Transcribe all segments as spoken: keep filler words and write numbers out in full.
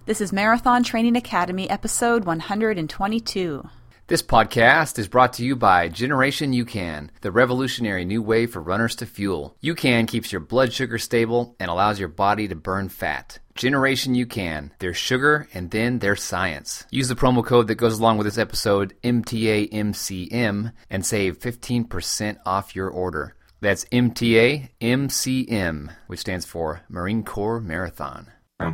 This is Marathon Training Academy, episode one hundred twenty-two. This podcast is brought to you by Generation UCAN, the revolutionary new way for runners to fuel. UCAN keeps your blood sugar stable and allows your body to burn fat. Generation UCAN, there's sugar and then there's science. Use the promo code that goes along with this episode, M T A M C M, and save fifteen percent off your order. That's M T A M C M, which stands for Marine Corps Marathon.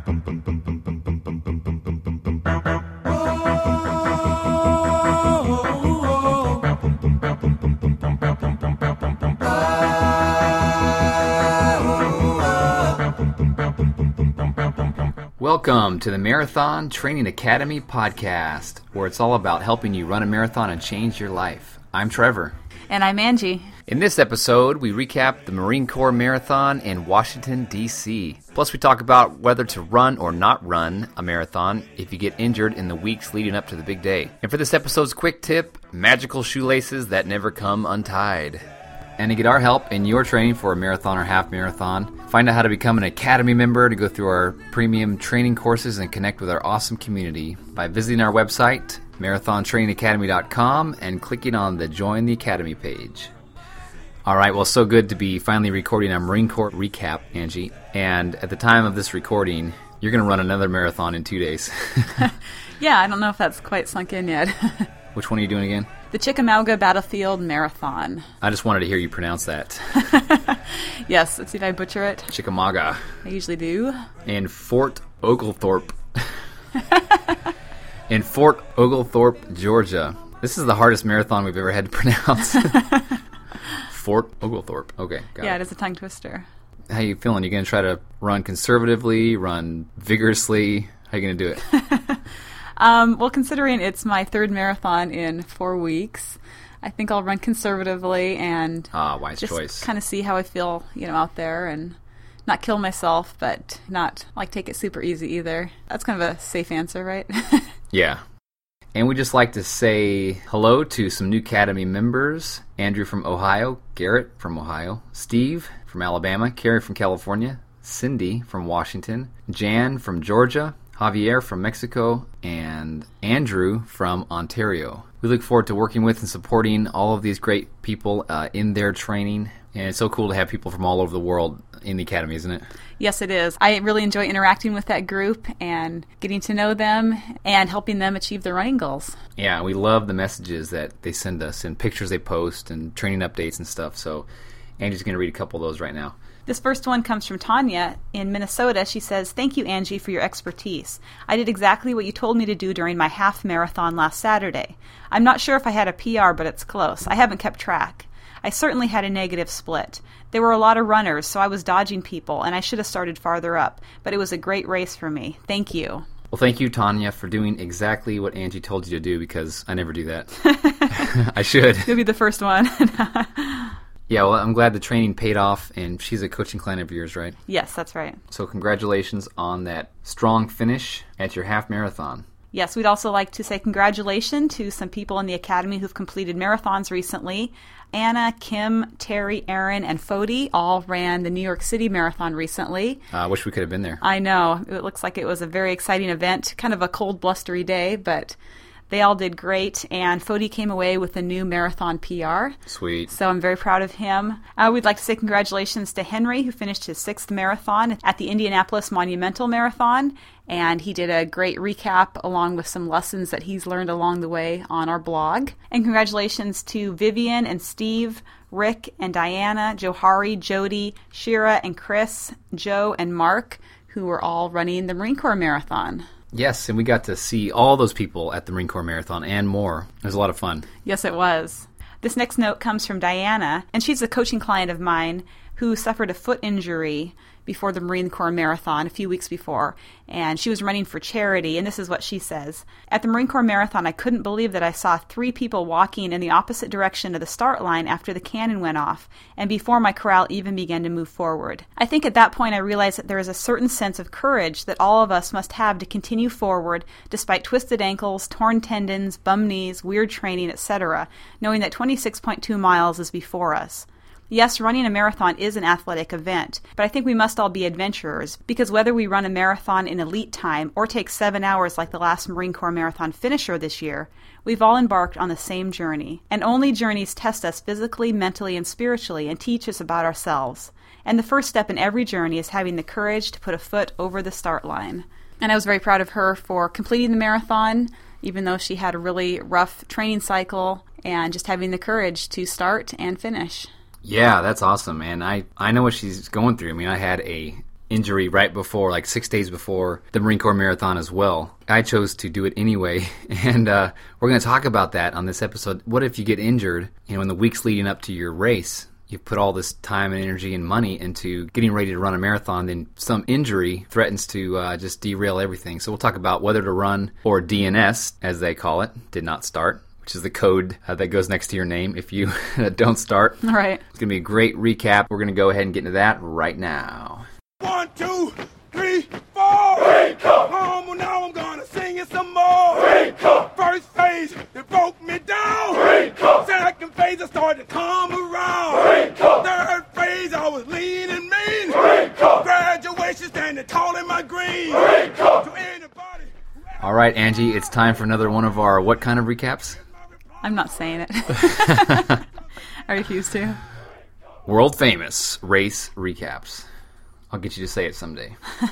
Welcome to the Marathon Training Academy podcast, where it's all about helping you run a marathon and change your life. I'm Trevor. And I'm Angie. In this episode, we recap the Marine Corps Marathon in Washington, D C Plus, we talk about whether to run or not run a marathon if you get injured in the weeks leading up to the big day. And for this episode's quick tip, magical shoelaces that never come untied. And to get our help in your training for a marathon or half marathon, find out how to become an Academy member to go through our premium training courses and connect with our awesome community by visiting our website, marathon training academy dot com, and clicking on the Join the Academy page. All right, well, so good to be finally recording a Marine Corps recap, Angie. And at the time of this recording, you're going to run another marathon in two days. Yeah, I don't know if that's quite sunk in yet. Which one are you doing again? The Chickamauga Battlefield Marathon. I just wanted to hear you pronounce that. Yes, let's see if I butcher it. Chickamauga. I usually do. In Fort Oglethorpe. In Fort Oglethorpe, Georgia. This is the hardest marathon we've ever had to pronounce. Fort Oglethorpe. Okay, got Yeah, it. it is a tongue twister. How you feeling? You going to try to run conservatively, run vigorously? How you going to do it? Um, well, considering it's my third marathon in four weeks, I think I'll run conservatively and Ah, wise just choice. kind of see how I feel, you know, out there and not kill myself, but not like take it super easy either. That's kind of a safe answer, right? Yeah. And we just like to say hello to some new Academy members. Andrew from Ohio, Garrett from Ohio, Steve from Alabama, Carrie from California, Cindy from Washington, Jan from Georgia, Javier from Mexico, and Andrew from Ontario. We look forward to working with and supporting all of these great people uh, in their training. And it's so cool to have people from all over the world in the Academy, isn't it? Yes, it is. I really enjoy interacting with that group and getting to know them and helping them achieve their running goals. Yeah, we love the messages that they send us and pictures they post and training updates and stuff. So Angie's going to read a couple of those right now. This first one comes from Tanya in Minnesota. She says, "Thank you, Angie, for your expertise. I did exactly what you told me to do during my half marathon last Saturday. I'm not sure if I had a P R, but it's close. I haven't kept track. I certainly had a negative split. There were a lot of runners, so I was dodging people, and I should have started farther up. But it was a great race for me. Thank you." Well, thank you, Tanya, for doing exactly what Angie told you to do, because I never do that. I should. You'll be the first one. Yeah, well, I'm glad the training paid off, and she's a coaching client of yours, right? Yes, that's right. So congratulations on that strong finish at your half marathon. Yes, we'd also like to say congratulations to some people in the Academy who've completed marathons recently. Anna, Kim, Terry, Aaron, and Fody all ran the New York City Marathon recently. I uh, wish we could have been there. I know. It looks like it was a very exciting event, kind of a cold, blustery day, but they all did great, and Fody came away with a new marathon P R. Sweet. So I'm very proud of him. Uh, we'd like to say congratulations to Henry, who finished his sixth marathon at the Indianapolis Monumental Marathon, and he did a great recap along with some lessons that he's learned along the way on our blog. And congratulations to Vivian and Steve, Rick and Diana, Johari, Jody, Shira and Chris, Joe and Mark, who were all running the Marine Corps Marathon. Yes, and we got to see all those people at the Marine Corps Marathon and more. It was a lot of fun. Yes, it was. This next note comes from Diana, and she's a coaching client of mine who suffered a foot injury before the Marine Corps Marathon a few weeks before, and she was running for charity, and this is what she says. "At the Marine Corps Marathon, I couldn't believe that I saw three people walking in the opposite direction of the start line after the cannon went off, and before my corral even began to move forward. I think at that point I realized that there is a certain sense of courage that all of us must have to continue forward despite twisted ankles, torn tendons, bum knees, weird training, et cetera, knowing that twenty-six point two miles is before us. Yes, running a marathon is an athletic event, but I think we must all be adventurers, because whether we run a marathon in elite time or take seven hours like the last Marine Corps marathon finisher this year, we've all embarked on the same journey. And only journeys test us physically, mentally, and spiritually and teach us about ourselves. And the first step in every journey is having the courage to put a foot over the start line. And I was very proud of her for completing the marathon, even though she had a really rough training cycle, and just having the courage to start and finish. Yeah, that's awesome, man. I, I know what she's going through. I mean, I had a injury right before, like six days before the Marine Corps Marathon as well. I chose to do it anyway, and uh, we're going to talk about that on this episode. What if you get injured, you know, in the weeks leading up to your race? You've put all this time and energy and money into getting ready to run a marathon, then some injury threatens to uh, just derail everything. So we'll talk about whether to run, or D N S, as they call it, did not start, which is the code uh, that goes next to your name if you don't start. All right. It's going to be a great recap. We're going to go ahead and get into that right now. One, two, three, four. Marine Corps. Um, well, now I'm going to sing it some more. Marine Corps. First phase, it broke me down. Marine Corps. Second phase, I started to come around. Marine Corps. Third phase, I was lean and mean. Marine Corps. Graduation, standing tall in my green. Marine Corps. To anybody. All right, Angie, it's time for another one of our what kind of recaps? I'm not saying it. I refuse to. World famous race recaps. I'll get you to say it someday.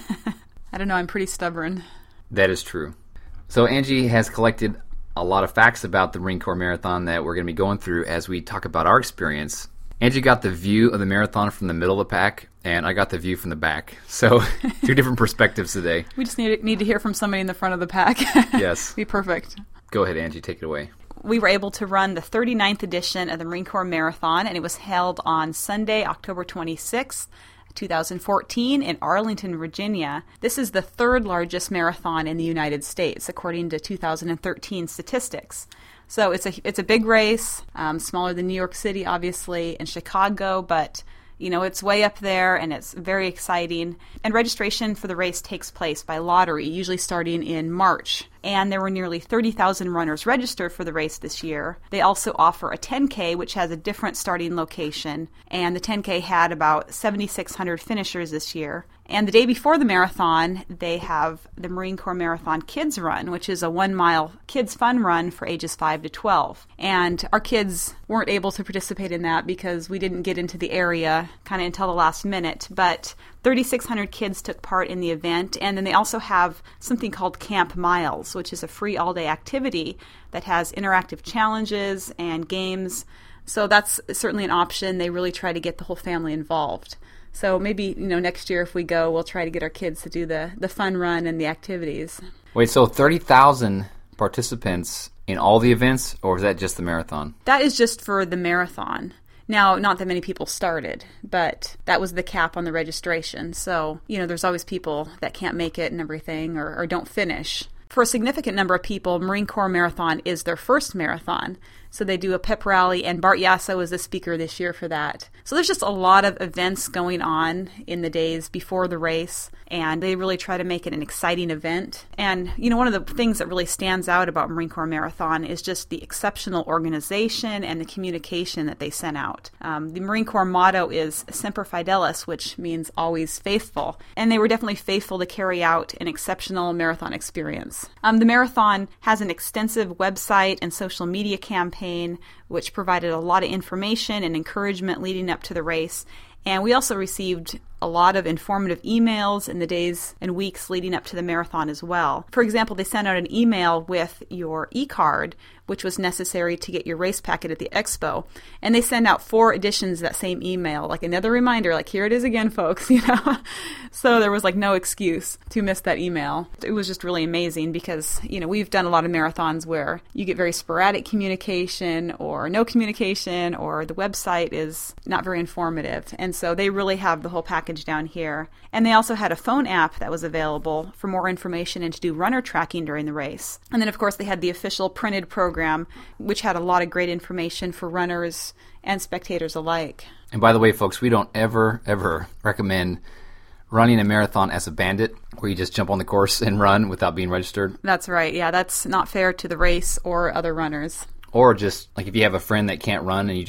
I don't know, I'm pretty stubborn. That is true. So Angie has collected a lot of facts about the Marine Corps Marathon that we're going to be going through as we talk about our experience. Angie got the view of the marathon from the middle of the pack, and I got the view from the back. So two different perspectives today. We just need, need to hear from somebody in the front of the pack. Yes. Be perfect. Go ahead, Angie. Take it away. We were able to run the thirty-ninth edition of the Marine Corps Marathon, and it was held on Sunday, October twenty-sixth, twenty fourteen in Arlington, Virginia. This is the third largest marathon in the United States, according to two thousand thirteen statistics. So it's a it's a big race, um, smaller than New York City, obviously, and Chicago, but you know, it's way up there, and it's very exciting. And registration for the race takes place by lottery, usually starting in March. And there were nearly thirty thousand runners registered for the race this year. They also offer a ten K, which has a different starting location. And the ten K had about seven thousand six hundred finishers this year. And the day before the marathon, they have the Marine Corps Marathon Kids Run, which is a one-mile kids fun run for ages five to twelve. And our kids weren't able to participate in that because we didn't get into the area kind of until the last minute. But three thousand six hundred kids took part in the event. And then they also have something called Camp Miles, which is a free all-day activity that has interactive challenges and games. So that's certainly an option. They really try to get the whole family involved. So maybe, you know, next year if we go, we'll try to get our kids to do the, the fun run and the activities. Wait, so thirty thousand participants in all the events, or is that just the marathon? That is just for the marathon. Now, not that many people started, but that was the cap on the registration. So, you know, there's always people that can't make it and everything, or, or don't finish. For a significant number of people, Marine Corps Marathon is their first marathon. So they do a pep rally, and Bart Yasso is the speaker this year for that. So there's just a lot of events going on in the days before the race, and they really try to make it an exciting event. And, you know, one of the things that really stands out about Marine Corps Marathon is just the exceptional organization and the communication that they sent out. Um, the Marine Corps motto is Semper Fidelis, which means always faithful. And they were definitely faithful to carry out an exceptional marathon experience. Um, the marathon has an extensive website and social media campaign, which provided a lot of information and encouragement leading up to the race. And we also received a lot of informative emails in the days and weeks leading up to the marathon as well. For example, they sent out an email with your e-card, which was necessary to get your race packet at the expo. And they send out four editions of that same email, like another reminder, like, here it is again, folks, you know. So there was like no excuse to miss that email. It was just really amazing because, you know, we've done a lot of marathons where you get very sporadic communication or no communication, or the website is not very informative. And so they really have the whole package down here. And they also had a phone app that was available for more information and to do runner tracking during the race. And then, of course, they had the official printed program, which had a lot of great information for runners and spectators alike. And by the way, folks, we don't ever, ever recommend running a marathon as a bandit, where you just jump on the course and run without being registered. That's right. Yeah, that's not fair to the race or other runners. Or just, like, if you have a friend that can't run and you just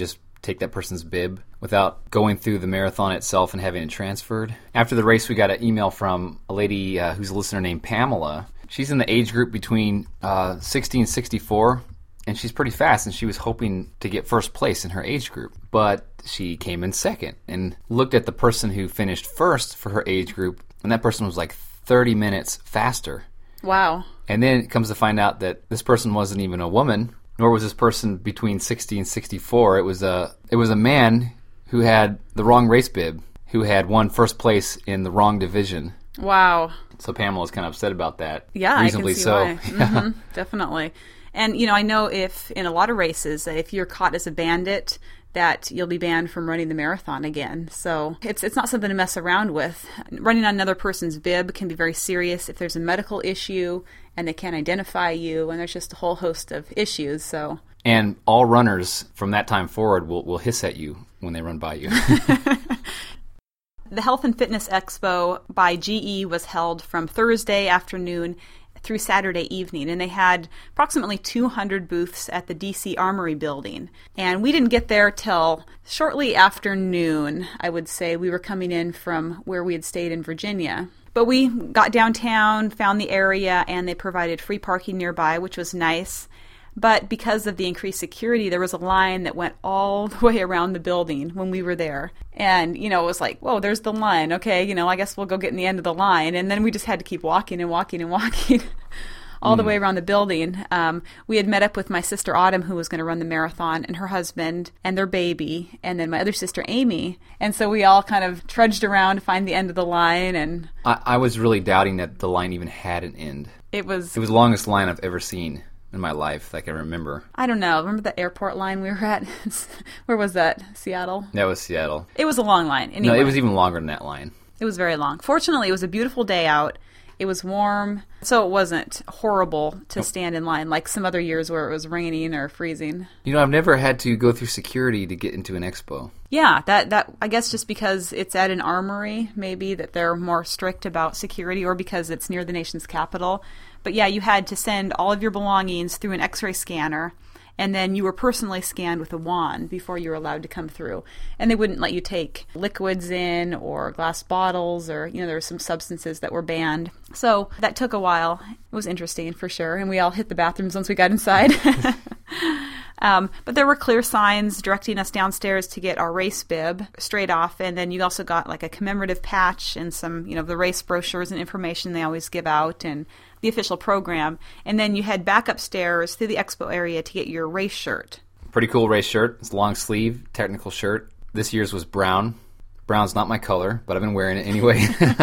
take that person's bib without going through the marathon itself and having it transferred. After the race, we got an email from a lady uh, who's a listener named Pamela. She's in the age group between uh, sixty and sixty-four, and she's pretty fast, and she was hoping to get first place in her age group. But she came in second and looked at the person who finished first for her age group, and that person was like thirty minutes faster. Wow. And then it comes to find out that this person wasn't even a woman, nor was this person between sixty and sixty-four. It was a it was a man who had the wrong race bib, who had won first place in the wrong division. Wow. So Pamela was kind of upset about that. Yeah, reasonably I can see so. why. Mm-hmm, definitely. And, you know, I know if in a lot of races, that if you're caught as a bandit, that you'll be banned from running the marathon again. So it's it's not something to mess around with. Running on another person's bib can be very serious if there's a medical issue and they can't identify you, and there's just a whole host of issues. So And all runners from that time forward will, will hiss at you when they run by you. The Health and Fitness Expo by G E was held from Thursday afternoon through Saturday evening, and they had approximately two hundred booths at the D C Armory building. And we didn't get there till shortly after noon, I would say. We were coming in from where we had stayed in Virginia. But we got downtown, found the area, and they provided free parking nearby, which was nice. But because of the increased security, there was a line that went all the way around the building when we were there. And, you know, it was like, whoa, there's the line. Okay, you know, I guess we'll go get in the end of the line. And then we just had to keep walking and walking and walking all mm. the way around the building. Um, we had met up with my sister Autumn, who was going to run the marathon, and her husband and their baby, and then my other sister Amy. And so we all kind of trudged around to find the end of the line. And I, I was really doubting that the line even had an end. It was... It was the longest line I've ever seen in my life that I can remember. I don't know. Remember the airport line we were at? Where was that? Seattle? That was Seattle. It was a long line. Anyway. No, it was even longer than that line. It was very long. Fortunately, it was a beautiful day out. It was warm, so it wasn't horrible to stand in line like some other years where it was raining or freezing. You know, I've never had to go through security to get into an expo. Yeah, that, that I guess just because it's at an armory, maybe, that they're more strict about security, or because it's near the nation's capital. But yeah, you had to send all of your belongings through an x-ray scanner, and then you were personally scanned with a wand before you were allowed to come through. And they wouldn't let you take liquids in or glass bottles, or, you know, there were some substances that were banned. So that took a while. It was interesting for sure. And we all hit the bathrooms once we got inside. Um, but there were clear signs directing us downstairs to get our race bib straight off. And then you also got like a commemorative patch and some, you know, the race brochures and information they always give out, and the official program. And then you head back upstairs through the expo area to get your race shirt. Pretty cool race shirt. It's long sleeve, technical shirt. This year's was brown. Brown's not my color, but I've been wearing it anyway.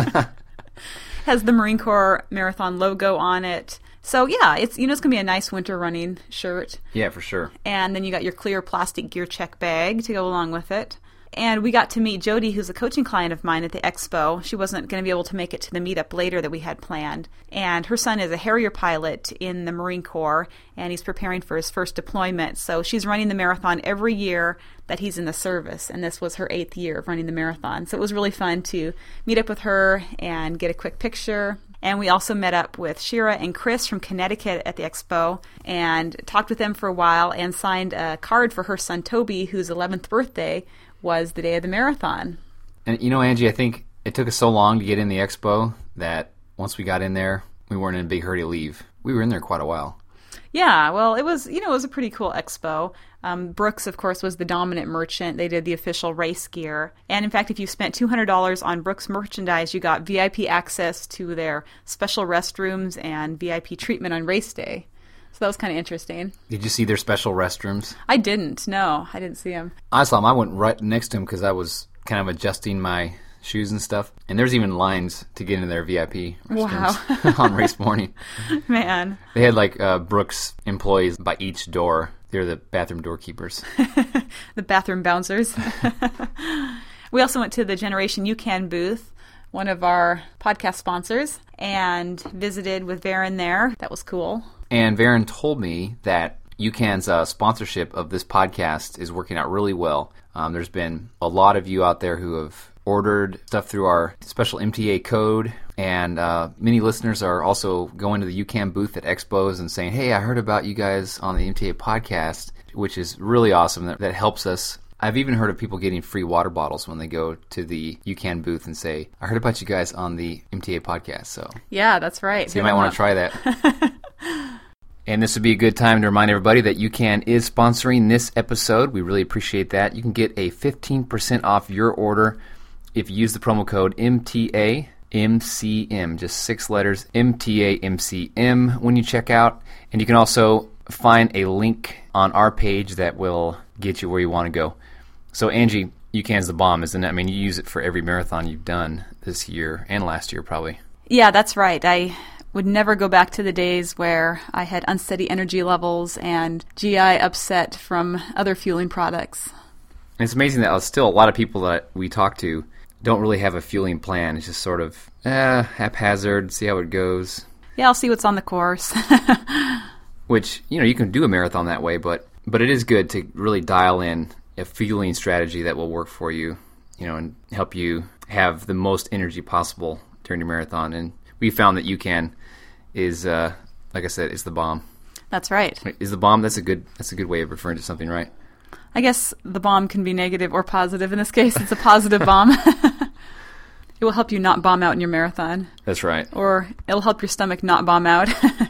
Has the Marine Corps Marathon logo on it. So yeah, it's, you know, it's going to be a nice winter running shirt. Yeah, for sure. And then you got your clear plastic gear check bag to go along with it. And we got to meet Jody, who's a coaching client of mine at the expo. She wasn't going to be able to make it to the meetup later that we had planned. And her son is a Harrier pilot in the Marine Corps, and he's preparing for his first deployment. So she's running the marathon every year that he's in the service, and this was her eighth year of running the marathon. So it was really fun to meet up with her and get a quick picture. And we also met up with Shira and Chris from Connecticut at the expo and talked with them for a while and signed a card for her son Toby, whose eleventh birthday was the day of the marathon. And you know, Angie, I think it took us so long to get in the expo that once we got in there, we weren't in a big hurry to leave. We were in there quite a while. Yeah, well, it was, you know, it was a pretty cool expo. Um, Brooks, of course, was the dominant merchant. They did the official race gear. And in fact, if you spent two hundred dollars on Brooks merchandise, you got V I P access to their special restrooms and V I P treatment on race day. So that was kind of interesting. Did you see their special restrooms? I didn't. No, I didn't see them. I saw them. I went right next to them because I was kind of adjusting my shoes and stuff. And there's even lines to get into their V I P restrooms. Wow. On race morning. Man. They had like uh, Brooks employees by each door. They're the bathroom doorkeepers. The bathroom bouncers. We also went to the Generation UCAN booth, one of our podcast sponsors, and visited with Varen there. That was cool. And Varen told me that UCAN's uh, sponsorship of this podcast is working out really well. Um, there's been a lot of you out there who have ordered stuff through our special M T A code, and uh, many listeners are also going to the UCAN booth at expos and saying, hey, I heard about you guys on the M T A podcast, which is really awesome. That, that helps us. I've even heard of people getting free water bottles when they go to the UCAN booth and say, I heard about you guys on the M T A podcast. So yeah, that's right. So you might want to try that. And this would be a good time to remind everybody that UCAN is sponsoring this episode. We really appreciate that. You can get a fifteen percent off your order if you use the promo code M T A M C M, just six letters, M T A M C M when you check out. And you can also find a link on our page that will get you where you want to go. So Angie, UCAN's the bomb, isn't it? I mean, you use it for every marathon you've done this year and last year probably. Yeah, that's right. I would never go back to the days where I had unsteady energy levels and G I upset from other fueling products. And it's amazing that still a lot of people that we talk to don't really have a fueling plan. It's just sort of eh, haphazard, see how it goes. Yeah, I'll see what's on the course. Which, you know, you can do a marathon that way, but but it is good to really dial in a fueling strategy that will work for you, you know, and help you have the most energy possible during your marathon. And we found that UCAN is, uh, like I said, is the bomb. That's right. Is the bomb? That's a good. That's a good way of referring to something, right? I guess the bomb can be negative or positive. In this case, it's a positive bomb. It will help you not bomb out in your marathon. That's right. Or it'll help your stomach not bomb out.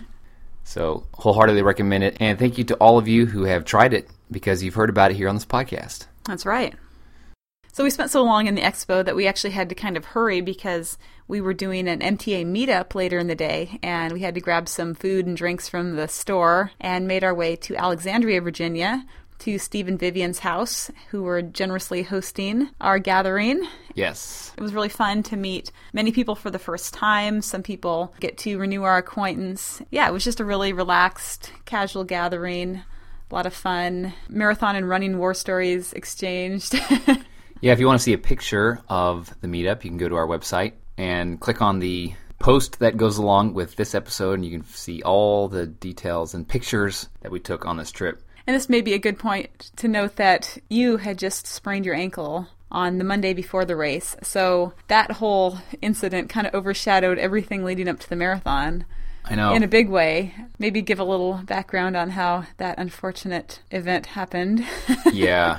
So wholeheartedly recommend it. And thank you to all of you who have tried it because you've heard about it here on this podcast. That's right. So we spent so long in the expo that we actually had to kind of hurry because we were doing an M T A meetup later in the day, and we had to grab some food and drinks from the store and made our way to Alexandria, Virginia, to Steve and Vivian's house, who were generously hosting our gathering. Yes. It was really fun to meet many people for the first time. Some people get to renew our acquaintance. Yeah, it was just a really relaxed, casual gathering. A lot of fun. Marathon and running war stories exchanged. Yeah, if you want to see a picture of the meetup, you can go to our website and click on the post that goes along with this episode, and you can see all the details and pictures that we took on this trip. And this may be a good point to note that you had just sprained your ankle on the Monday before the race. So that whole incident kind of overshadowed everything leading up to the marathon. I know. In a big way. Maybe give a little background on how that unfortunate event happened. Yeah.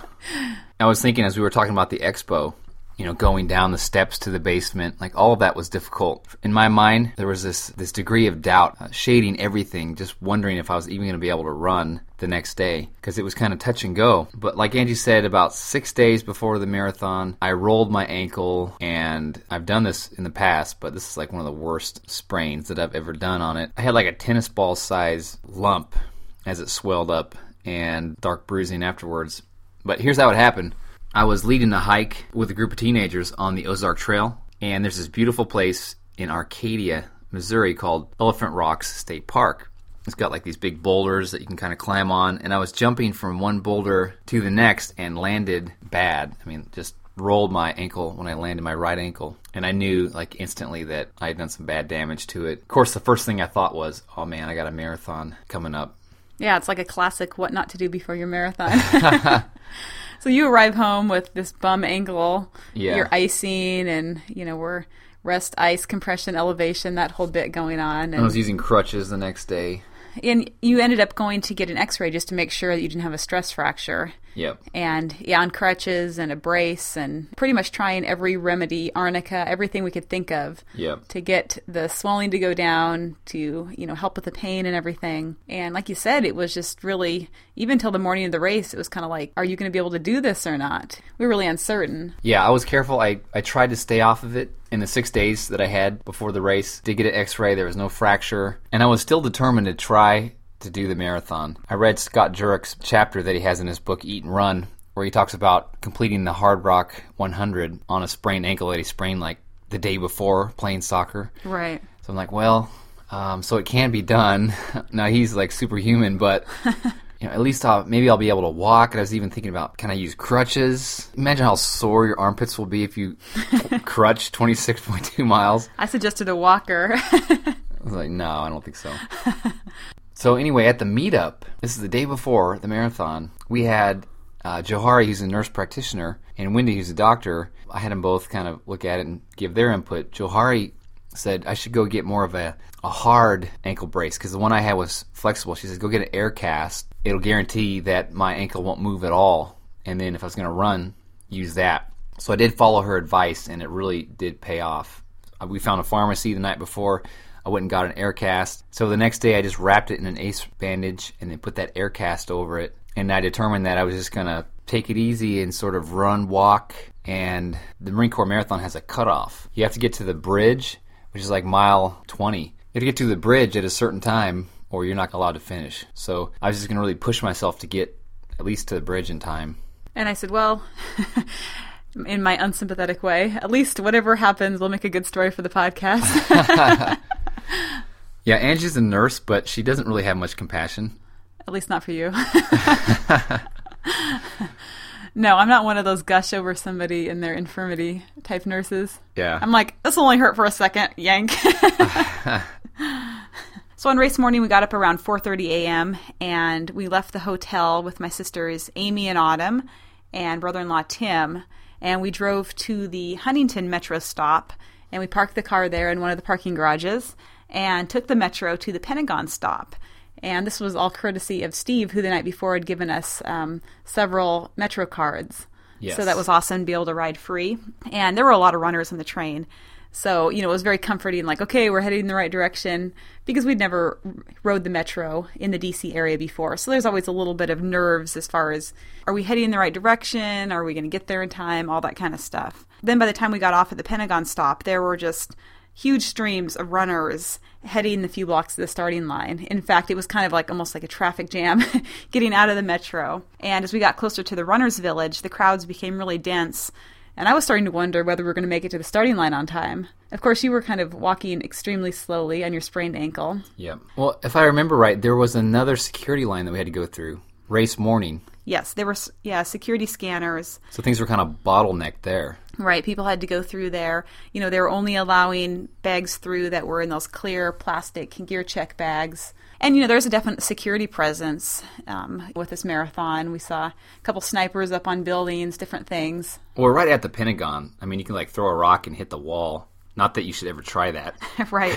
I was thinking as we were talking about the expo, you know, going down the steps to the basement, like all of that was difficult. In my mind, there was this, this degree of doubt, uh, shading everything, just wondering if I was even going to be able to run the next day, because it was kind of touch and go. But like Angie said, about six days before the marathon, I rolled my ankle, and I've done this in the past, but this is like one of the worst sprains that I've ever done on it. I had like a tennis ball size lump as it swelled up and dark bruising afterwards. But here's how it happened. I was leading a hike with a group of teenagers on the Ozark Trail, and there's this beautiful place in Arcadia, Missouri called Elephant Rocks State Park. It's got like these big boulders that you can kind of climb on, and I was jumping from one boulder to the next and landed bad. I mean, just rolled my ankle when I landed my right ankle, and I knew like instantly that I had done some bad damage to it. Of course, the first thing I thought was, oh man, I got a marathon coming up. Yeah, it's like a classic what not to do before your marathon. So you arrive home with this bum ankle, yeah. You're icing, and, you know, we're rest, ice, compression, elevation, that whole bit going on. And I was using crutches the next day. And you ended up going to get an x-ray just to make sure that you didn't have a stress fracture. Yep. And, yeah, on crutches and a brace and pretty much trying every remedy, arnica, everything we could think of yep. to get the swelling to go down, to, you know, help with the pain and everything. And like you said, it was just really, even till the morning of the race, it was kind of like, are you going to be able to do this or not? We were really uncertain. Yeah, I was careful. I, I tried to stay off of it in the six days that I had before the race. Did get an x-ray. There was no fracture. And I was still determined to try to do the marathon. I read Scott Jurick's chapter that he has in his book Eat and Run, where he talks about completing the Hard Rock one hundred on a sprained ankle that he sprained like the day before playing soccer. Right. So I'm like, well, um, so it can be done. Now he's like superhuman, but you know, at least I'll, maybe I'll be able to walk. And I was even thinking about, can I use crutches? Imagine how sore your armpits will be if you crutch twenty-six point two miles. I suggested a walker. I was like, no, I don't think so. So anyway, at the meetup, this is the day before the marathon, we had uh, Johari, who's a nurse practitioner, and Wendy, who's a doctor. I had them both kind of look at it and give their input. Johari said I should go get more of a, a hard ankle brace, because the one I had was flexible. She said, go get an air cast. It'll guarantee that my ankle won't move at all and then if I was going to run, use that. So I did follow her advice, and it really did pay off. We found a pharmacy the night before. I went and got an air cast. So the next day I just wrapped it in an ACE bandage and then put that air cast over it. And I determined that I was just going to take it easy and sort of run, walk. And the Marine Corps Marathon has a cutoff. You have to get to the bridge, which is like mile twenty. You have to get to the bridge at a certain time or you're not allowed to finish. So I was just going to really push myself to get at least to the bridge in time. And I said, well... in my unsympathetic way, at least whatever happens, we'll make a good story for the podcast. Yeah, Angie's a nurse, but she doesn't really have much compassion. At least not for you. No, I'm not one of those gush over somebody in their infirmity type nurses. Yeah. I'm like, this will only hurt for a second, yank. So on race morning, we got up around four thirty a.m. and we left the hotel with my sisters Amy and Autumn and brother-in-law Tim. And we drove to the Huntington Metro stop, and we parked the car there in one of the parking garages and took the Metro to the Pentagon stop. And this was all courtesy of Steve, who the night before had given us um, several Metro cards. Yes. So that was awesome to be able to ride free. And there were a lot of runners on the train. So, you know, it was very comforting, like, okay, we're heading in the right direction, because we'd never rode the Metro in the D C area before. So there's always a little bit of nerves as far as, are we heading in the right direction? Are we going to get there in time? All that kind of stuff. Then by the time we got off at the Pentagon stop, there were just huge streams of runners heading the few blocks to the starting line. In fact, it was kind of like almost like a traffic jam getting out of the Metro. And as we got closer to the runners' village, the crowds became really dense. And I was starting to wonder whether we were going to make it to the starting line on time. Of course, you were kind of walking extremely slowly on your sprained ankle. Yeah. Well, if I remember right, there was another security line that we had to go through. Race morning. Yes, there were, yeah, security scanners. So things were kind of bottlenecked there. Right, people had to go through there. You know, they were only allowing bags through that were in those clear plastic gear check bags. And, you know, there's a definite security presence um, with this marathon. We saw a couple snipers up on buildings, different things. Well, right at the Pentagon. I mean, you can, like, throw a rock and hit the wall. Not that you should ever try that. Right.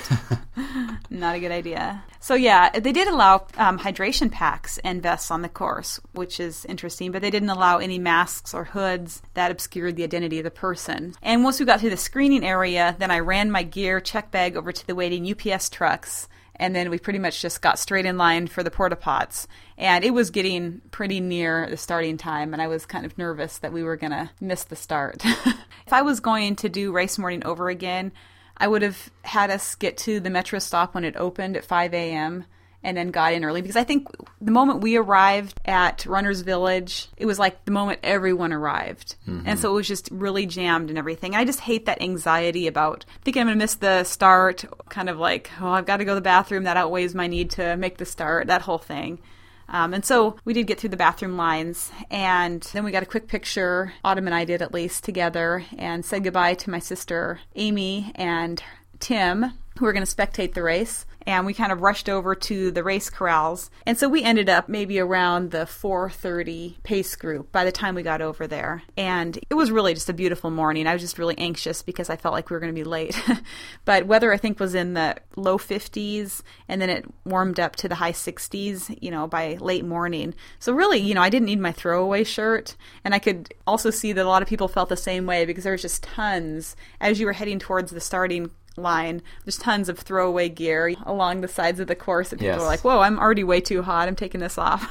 Not a good idea. So, yeah, they did allow um, hydration packs and vests on the course, which is interesting, but they didn't allow any masks or hoods that obscured the identity of the person. And once we got through the screening area, then I ran my gear check bag over to the waiting U P S trucks, and then we pretty much just got straight in line for the porta-pots. And it was getting pretty near the starting time, and I was kind of nervous that we were going to miss the start. If I was going to do race morning over again, I would have had us get to the Metro stop when it opened at five a.m. and then got in early. Because I think the moment we arrived at Runners Village, it was like the moment everyone arrived. Mm-hmm. And so it was just really jammed and everything. And I just hate that anxiety about thinking I'm going to miss the start, kind of like, oh, I've got to go to the bathroom. That outweighs my need to make the start, that whole thing. Um, and so we did get through the bathroom lines, and then we got a quick picture, Autumn and I did at least, together, and said goodbye to my sister Amy and Tim, who were going to spectate the race. And we kind of rushed over to the race corrals. And so we ended up maybe around the four thirty pace group by the time we got over there. And it was really just a beautiful morning. I was just really anxious because I felt like we were going to be late. But weather, I think, was in the low fifties, and then it warmed up to the high sixties, you know, by late morning. So really, you know, I didn't need my throwaway shirt. And I could also see that a lot of people felt the same way, because there was just tons as you were heading towards the starting line. There's tons of throwaway gear along the sides of the course that people Yes. are like, whoa, I'm already way too hot. I'm taking this off.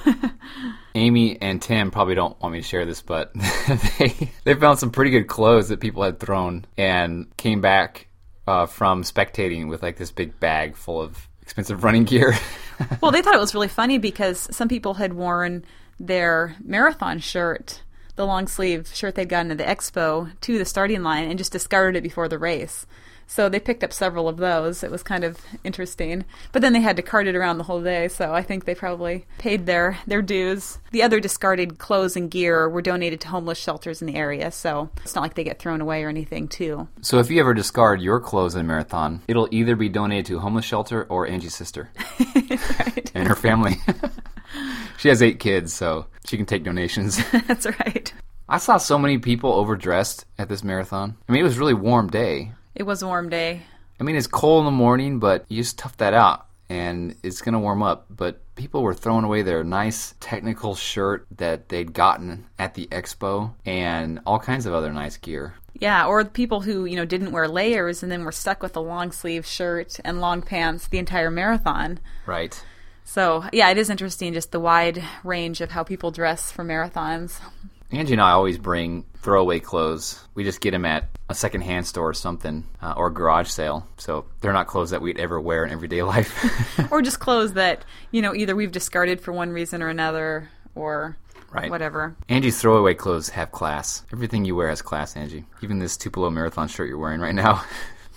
Amy and Tim probably don't want me to share this, but they they found some pretty good clothes that people had thrown and came back uh, from spectating with like this big bag full of expensive running gear. Well, they thought it was really funny because some people had worn their marathon shirt, the long sleeve shirt they'd gotten at the expo, to the starting line and just discarded it before the race. So they picked up several of those. It was kind of interesting. But then they had to cart it around the whole day, so I think they probably paid their, their dues. The other discarded clothes and gear were donated to homeless shelters in the area, so it's not like they get thrown away or anything, too. So if you ever discard your clothes in a marathon, it'll either be donated to a homeless shelter or Angie's sister. Right. And her family. She has eight kids, so she can take donations. That's right. I saw so many people overdressed at this marathon. I mean, it was a really warm day. It was a warm day. I mean, it's cold in the morning, but you just tough that out. and it's going to warm up, but people were throwing away their nice technical shirt that they'd gotten at the expo and all kinds of other nice gear. Yeah, or the people who, you know, didn't wear layers and then were stuck with a long sleeve shirt and long pants the entire marathon. Right. So, yeah, it is interesting, just the wide range of how people dress for marathons. Angie and I always bring throwaway clothes. We just get them at a secondhand store or something, uh, or a garage sale. So they're not clothes that we'd ever wear in everyday life. Or just clothes that, you know, either we've discarded for one reason or another, or right. whatever. Angie's throwaway clothes have class. Everything you wear has class, Angie. Even this Tupelo Marathon shirt you're wearing right now.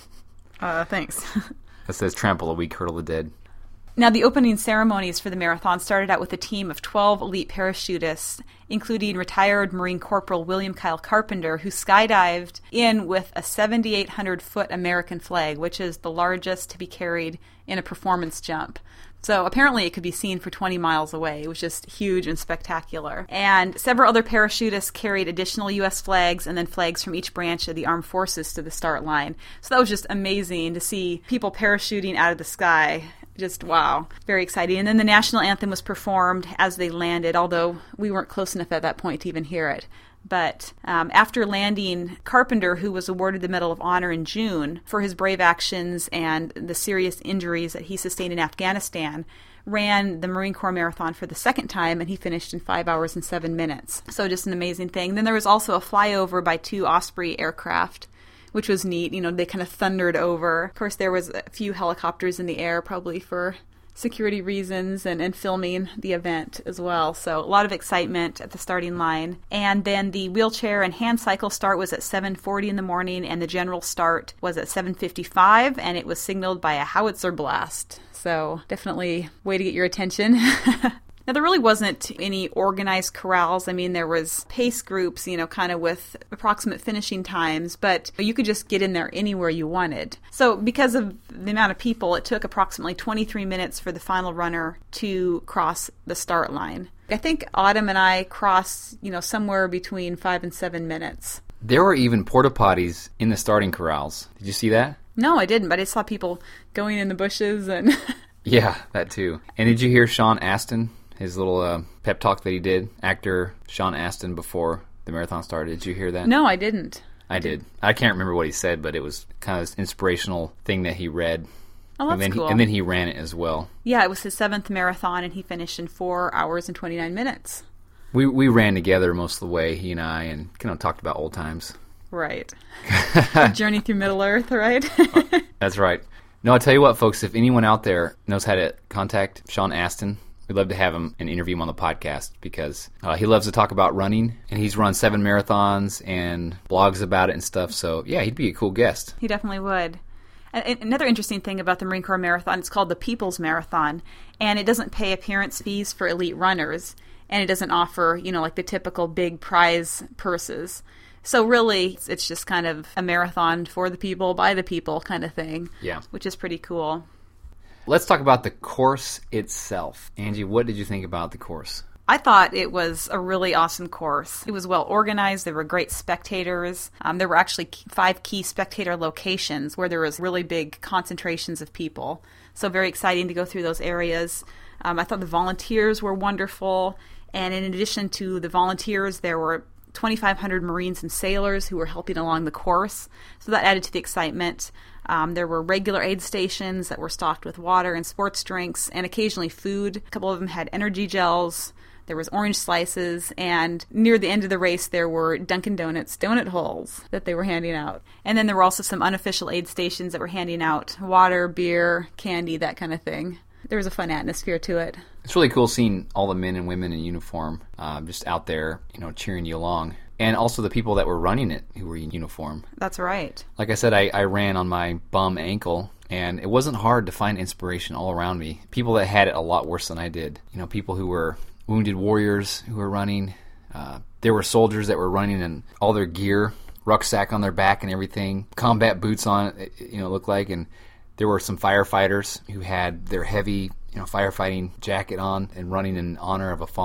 uh, thanks. That says Trample a Week, Hurdle a Dead. Now, the opening ceremonies for the marathon started out with a team of twelve elite parachutists, including retired Marine Corporal William Kyle Carpenter, who skydived in with a seven thousand eight hundred foot American flag, which is the largest to be carried in a performance jump. So apparently it could be seen for twenty miles away. It was just huge and spectacular. And several other parachutists carried additional U S flags and then flags from each branch of the armed forces to the start line. So that was just amazing to see people parachuting out of the sky. Just, wow, very exciting. And then the national anthem was performed as they landed, although we weren't close enough at that point to even hear it. But um, after landing, Carpenter, who was awarded the Medal of Honor in June for his brave actions and the serious injuries that he sustained in Afghanistan, ran the Marine Corps Marathon for the second time, and he finished in five hours and seven minutes. So just an amazing thing. Then there was also a flyover by two Osprey aircraft, which was neat. You know, they kind of thundered over. Of course, there was a few helicopters in the air, probably for security reasons and, and filming the event as well. So a lot of excitement at the starting line. And then the wheelchair and hand cycle start was at seven forty in the morning, and the general start was at seven fifty-five, and it was signaled by a howitzer blast. So definitely way to get your attention. Now, there really wasn't any organized corrals. I mean, there was pace groups, you know, kind of with approximate finishing times, but you could just get in there anywhere you wanted. So because of the amount of people, it took approximately twenty-three minutes for the final runner to cross the start line. I think Autumn and I crossed, you know, somewhere between five and seven minutes. There were even porta potties in the starting corrals. Did you see that? No, I didn't, but I saw people going in the bushes and... Yeah, that too. And did you hear Sean Astin? His little uh, pep talk that he did, actor Sean Astin, before the marathon started. Did you hear that? No, I didn't. I did. I can't remember what he said, but it was kind of an inspirational thing that he read. Oh, that's and then cool. He, and then he ran it as well. Yeah, it was his seventh marathon, and he finished in four hours and twenty-nine minutes. We we ran together most of the way, he and I, and kind of talked about old times. Right. Journey through Middle Earth, right? That's right. No, I'll tell you what, folks, if anyone out there knows how to contact Sean Astin, we'd love to have him and interview him on the podcast, because uh, he loves to talk about running, and he's run seven marathons and blogs about it and stuff. So, yeah, he'd be a cool guest. He definitely would. And another interesting thing about the Marine Corps Marathon, it's called the People's Marathon, and it doesn't pay appearance fees for elite runners, and it doesn't offer, you know, like the typical big prize purses. So really, it's just kind of a marathon for the people, by the people kind of thing. Yeah. Which is pretty cool. Let's talk about the course itself. Angie, what did you think about the course? I thought it was a really awesome course. It was well organized. There were great spectators. Um, there were actually five key spectator locations where there was really big concentrations of people. So very exciting to go through those areas. Um, I thought the volunteers were wonderful. And in addition to the volunteers, there were twenty-five hundred Marines and sailors who were helping along the course. So that added to the excitement. Um, there were regular aid stations that were stocked with water and sports drinks and occasionally food. A couple of them had energy gels. There was orange slices. And near the end of the race, there were Dunkin' Donuts donut holes that they were handing out. And then there were also some unofficial aid stations that were handing out water, beer, candy, that kind of thing. There was a fun atmosphere to it. It's really cool seeing all the men and women in uniform um, just out there, you know, cheering you along. And also the people that were running it who were in uniform. That's right. Like I said, I, I ran on my bum ankle, and it wasn't hard to find inspiration all around me. People that had it a lot worse than I did. You know, people who were wounded warriors who were running. Uh, there were soldiers that were running in all their gear, rucksack on their back and everything, combat boots on, you know, it looked like. And there were some firefighters who had their heavy, you know, firefighting jacket on and running in honor of a fallen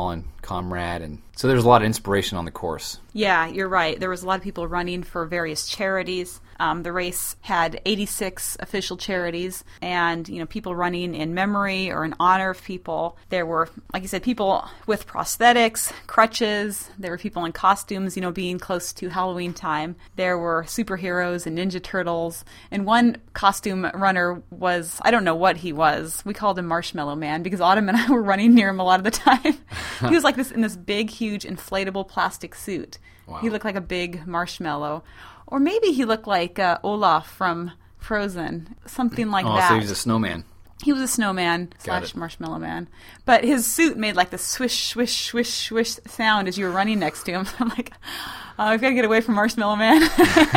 comrade. And so there's a lot of inspiration on the course. Yeah, you're right. There was a lot of people running for various charities. Um, the race had eighty-six official charities and, you know, people running in memory or in honor of people. There were, like you said, people with prosthetics, crutches. There were people in costumes, you know, being close to Halloween time. There were superheroes and Ninja Turtles. And one costume runner was, I don't know what he was. We called him Marshmallow Man because Autumn and I were running near him a lot of the time. He was like this in this big, huge, inflatable plastic suit. Wow. He looked like a big marshmallow. Or maybe he looked like uh, Olaf from Frozen, something like oh, that. Oh, so he was a snowman. He was a snowman slash marshmallow man. But his suit made like the swish, swish, swish, swish sound as you were running next to him. I'm like, oh, I've got to get away from Marshmallow Man.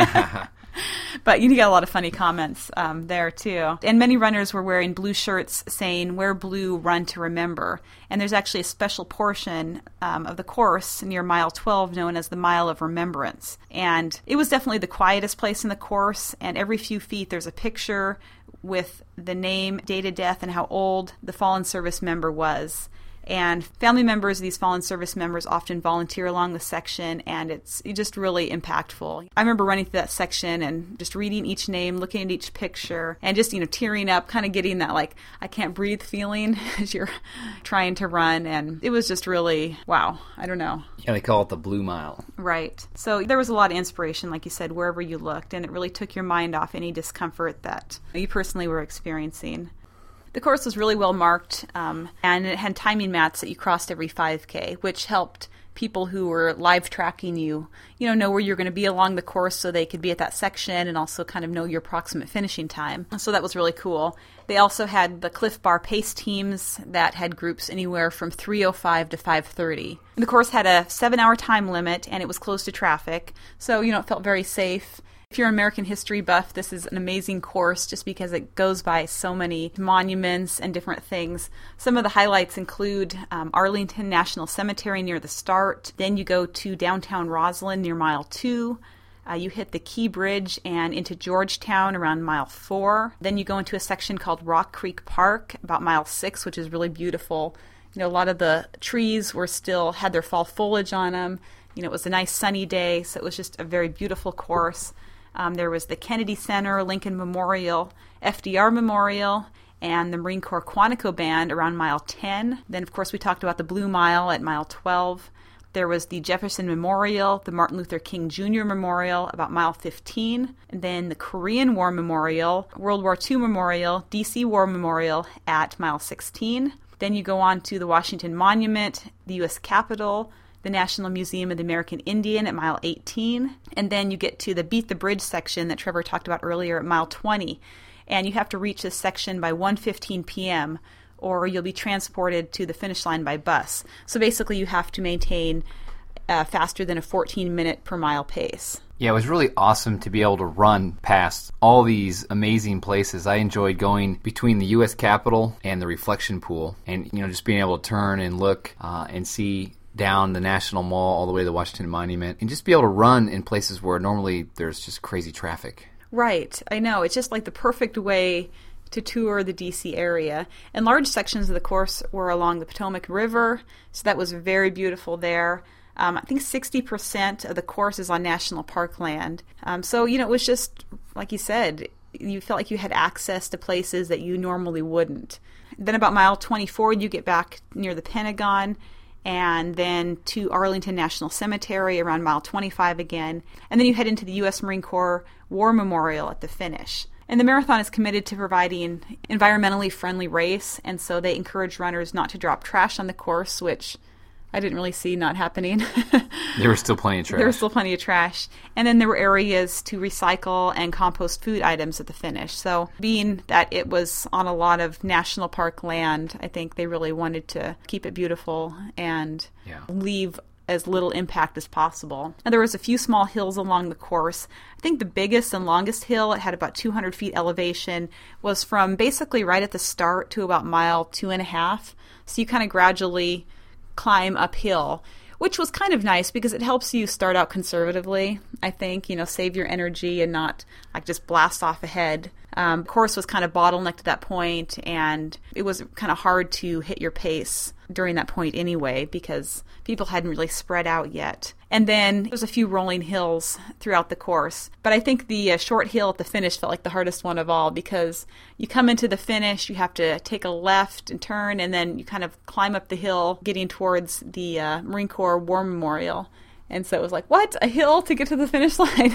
But you get a lot of funny comments um, there, too. And many runners were wearing blue shirts saying, "Wear blue, run to remember." And there's actually a special portion um, of the course near mile twelve known as the Mile of Remembrance. And it was definitely the quietest place in the course. And every few feet there's a picture with the name, date of death, and how old the fallen service member was. And family members of these fallen service members often volunteer along the section, and it's just really impactful. I remember running through that section and just reading each name, looking at each picture, and just, you know, tearing up, kind of getting that, like, I can't breathe feeling as you're trying to run. And it was just really, wow, I don't know. Yeah, they call it the Blue Mile. Right. So there was a lot of inspiration, like you said, wherever you looked, and it really took your mind off any discomfort that you personally were experiencing. The course was really well marked, um, and it had timing mats that you crossed every five K, which helped people who were live tracking you, you know, know where you're going to be along the course so they could be at that section and also kind of know your approximate finishing time. So that was really cool. They also had the Cliff Bar pace teams that had groups anywhere from three oh five to five thirty. And the course had a seven-hour time limit, and it was closed to traffic, so, you know, it felt very safe. If you're an American history buff, this is an amazing course just because it goes by so many monuments and different things. Some of the highlights include um, Arlington National Cemetery near the start. Then you go to downtown Roslyn near mile two. Uh, you hit the Key Bridge and into Georgetown around mile four. Then you go into a section called Rock Creek Park about mile six, which is really beautiful. You know, a lot of the trees were still had their fall foliage on them. You know, it was a nice sunny day, so it was just a very beautiful course. Um, there was the Kennedy Center, Lincoln Memorial, F D R Memorial, and the Marine Corps Quantico Band around mile ten. Then, of course, we talked about the Blue Mile at mile twelve. There was the Jefferson Memorial, the Martin Luther King Junior Memorial about mile fifteen, and then the Korean War Memorial, World War Two Memorial, D C War Memorial at mile sixteen. Then you go on to the Washington Monument, the U S Capitol, the National Museum of the American Indian at mile eighteen, and then you get to the Beat the Bridge section that Trevor talked about earlier at mile twenty, and you have to reach this section by one fifteen p.m. or you'll be transported to the finish line by bus. So basically you have to maintain uh, faster than a fourteen minute per mile pace. Yeah, it was really awesome to be able to run past all these amazing places. I enjoyed going between the U S Capitol and the reflection pool, and, you know, just being able to turn and look uh, and see down the National Mall all the way to the Washington Monument, and just be able to run in places where normally there's just crazy traffic. Right. I know. It's just like the perfect way to tour the D C area. And large sections of the course were along the Potomac River, so that was very beautiful there. Um, I think sixty percent of the course is on national park land. Um, so, you know, it was just, like you said, you felt like you had access to places that you normally wouldn't. Then about mile twenty-four, you get back near the Pentagon, and then to Arlington National Cemetery around mile twenty-five again. And then you head into the U S Marine Corps War Memorial at the finish. And the marathon is committed to providing environmentally friendly race, and so they encourage runners not to drop trash on the course, which I didn't really see not happening. There was still plenty of trash. There was still plenty of trash. And then there were areas to recycle and compost food items at the finish. So being that it was on a lot of national park land, I think they really wanted to keep it beautiful and yeah. leave as little impact as possible. And there was a few small hills along the course. I think the biggest and longest hill, it had about two hundred feet elevation, was from basically right at the start to about mile two and a half. So you kind of gradually climb uphill, which was kind of nice because it helps you start out conservatively, I think, you know, save your energy and not like just blast off ahead. Um, course was kind of bottlenecked at that point, and it was kind of hard to hit your pace during that point anyway because people hadn't really spread out yet. And then there was a few rolling hills throughout the course. But I think the uh, short hill at the finish felt like the hardest one of all because you come into the finish, you have to take a left and turn, and then you kind of climb up the hill getting towards the uh, Marine Corps War Memorial. And so it was like, what? A hill to get to the finish line?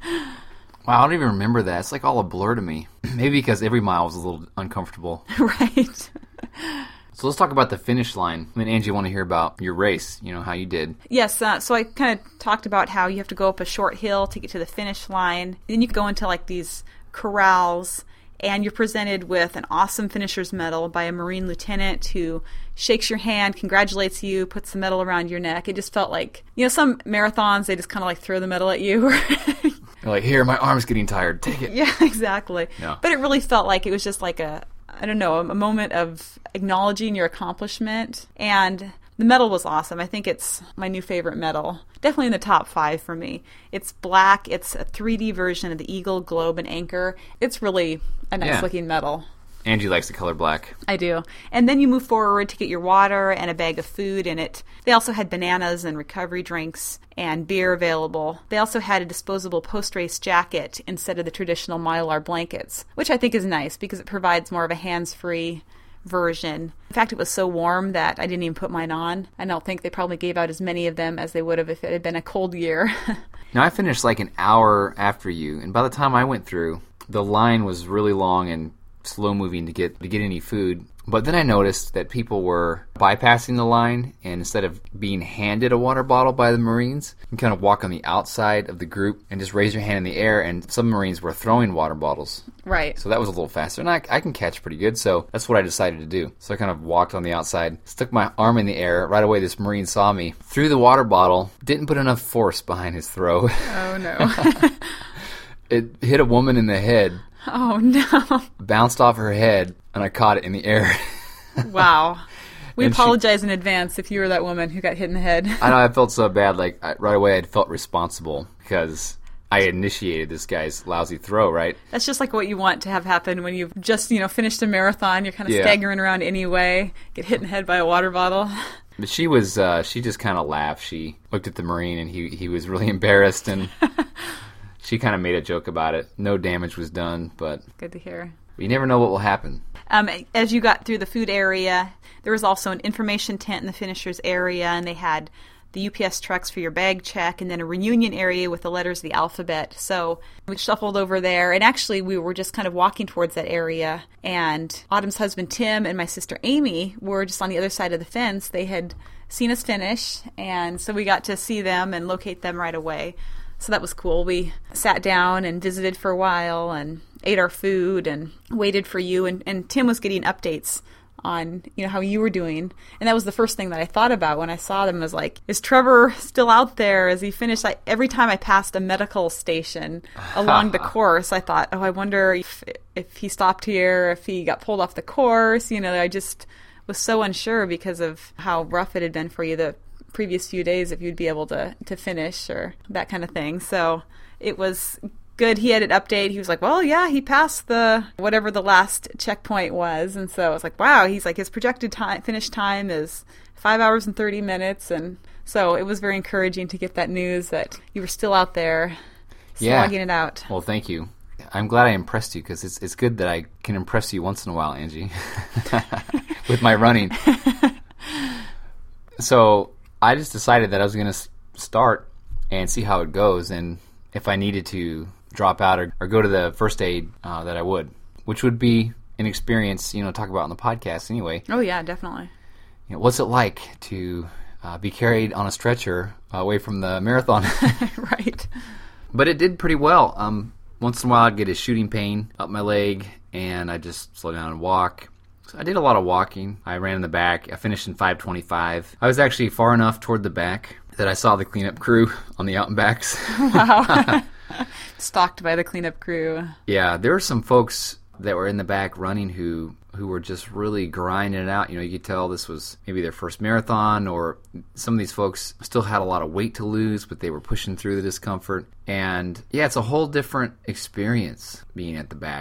Wow, I don't even remember that. It's like all a blur to me. Maybe because every mile was a little uncomfortable. Right. So let's talk about the finish line. I mean, Angie, I want to hear about your race, you know, how you did. Yes, uh, so I kind of talked about how you have to go up a short hill to get to the finish line. Then you go into like these corrals, and you're presented with an awesome finisher's medal by a Marine lieutenant who shakes your hand, congratulates you, puts the medal around your neck. It just felt like, you know, some marathons, they just kind of like throw the medal at you. You're like, here, my arm's getting tired, take it. Yeah, exactly. Yeah. But it really felt like it was just like a, I don't know, a moment of acknowledging your accomplishment. And the medal was awesome. I think it's my new favorite medal. Definitely in the top five for me. It's black. It's a three D version of the eagle, globe, and anchor. It's really a nice yeah. looking medal. Angie likes the color black. I do. And then you move forward to get your water and a bag of food in it. They also had bananas and recovery drinks and beer available. They also had a disposable post-race jacket instead of the traditional Mylar blankets, which I think is nice because it provides more of a hands-free version. In fact, it was so warm that I didn't even put mine on. I don't think they probably gave out as many of them as they would have if it had been a cold year. Now, I finished like an hour after you, and by the time I went through, the line was really long and slow moving to get to get any food. But then I noticed that people were bypassing the line, and instead of being handed a water bottle by the Marines, you kind of walk on the outside of the group and just raise your hand in the air, and some Marines were throwing water bottles. Right. So that was a little faster, and I, I can catch pretty good, so that's what I decided to do. So I kind of walked on the outside, stuck my arm in the air. Right away, this Marine saw me, threw the water bottle, didn't put enough force behind his throw. Oh, no. It hit a woman in the head. Oh, no. Bounced off her head, and I caught it in the air. Wow. We and apologize she, in advance if you were that woman who got hit in the head. I know, I felt so bad. Like, I, right away, I felt responsible because I initiated this guy's lousy throw, right? That's just like what you want to have happen when you've just, you know, finished a marathon. You're kind of yeah. staggering around anyway, get hit in the head by a water bottle. But she was, uh, she just kind of laughed. She looked at the Marine, and he, he was really embarrassed, and she kind of made a joke about it. No damage was done, but good to hear. You never know what will happen. Um, as you got through the food area, there was also an information tent in the finishers area, and they had the U P S trucks for your bag check, and then a reunion area with the letters of the alphabet. So we shuffled over there, and actually we were just kind of walking towards that area, and Autumn's husband Tim and my sister Amy were just on the other side of the fence. They had seen us finish, and so we got to see them and locate them right away. So that was cool. We sat down and visited for a while and ate our food and waited for you. And, and Tim was getting updates on, you know, how you were doing. And that was the first thing that I thought about when I saw them was like, is Trevor still out there? As he finished, I, every time I passed a medical station along the course, I thought, oh, I wonder if, if he stopped here, if he got pulled off the course. You know, I just was so unsure because of how rough it had been for you the previous few days, if you'd be able to, to finish or that kind of thing. So it was good. He had an update. He was like, well, yeah, he passed the whatever the last checkpoint was. And so I was like, wow, he's like, his projected time finish time is five hours and thirty minutes. And so it was very encouraging to get that news that you were still out there slogging yeah. it out. Well, thank you. I'm glad I impressed you because it's, it's good that I can impress you once in a while, Angie, with my running. So I just decided that I was going to start and see how it goes, and if I needed to drop out or, or go to the first aid, uh, that I would, which would be an experience, you know, talk about on the podcast anyway. Oh, yeah, definitely. You know, what's it like to uh, be carried on a stretcher away from the marathon? Right. But it did pretty well. Um, once in a while I'd get a shooting pain up my leg, and I'd just slow down and walk. So I did a lot of walking. I ran in the back. I finished in five twenty-five. I was actually far enough toward the back that I saw the cleanup crew on the out and backs. Wow. Stalked by the cleanup crew. Yeah, there were some folks that were in the back running who, who were just really grinding it out. You know, you could tell this was maybe their first marathon, or some of these folks still had a lot of weight to lose, but they were pushing through the discomfort. And yeah, it's a whole different experience being at the back.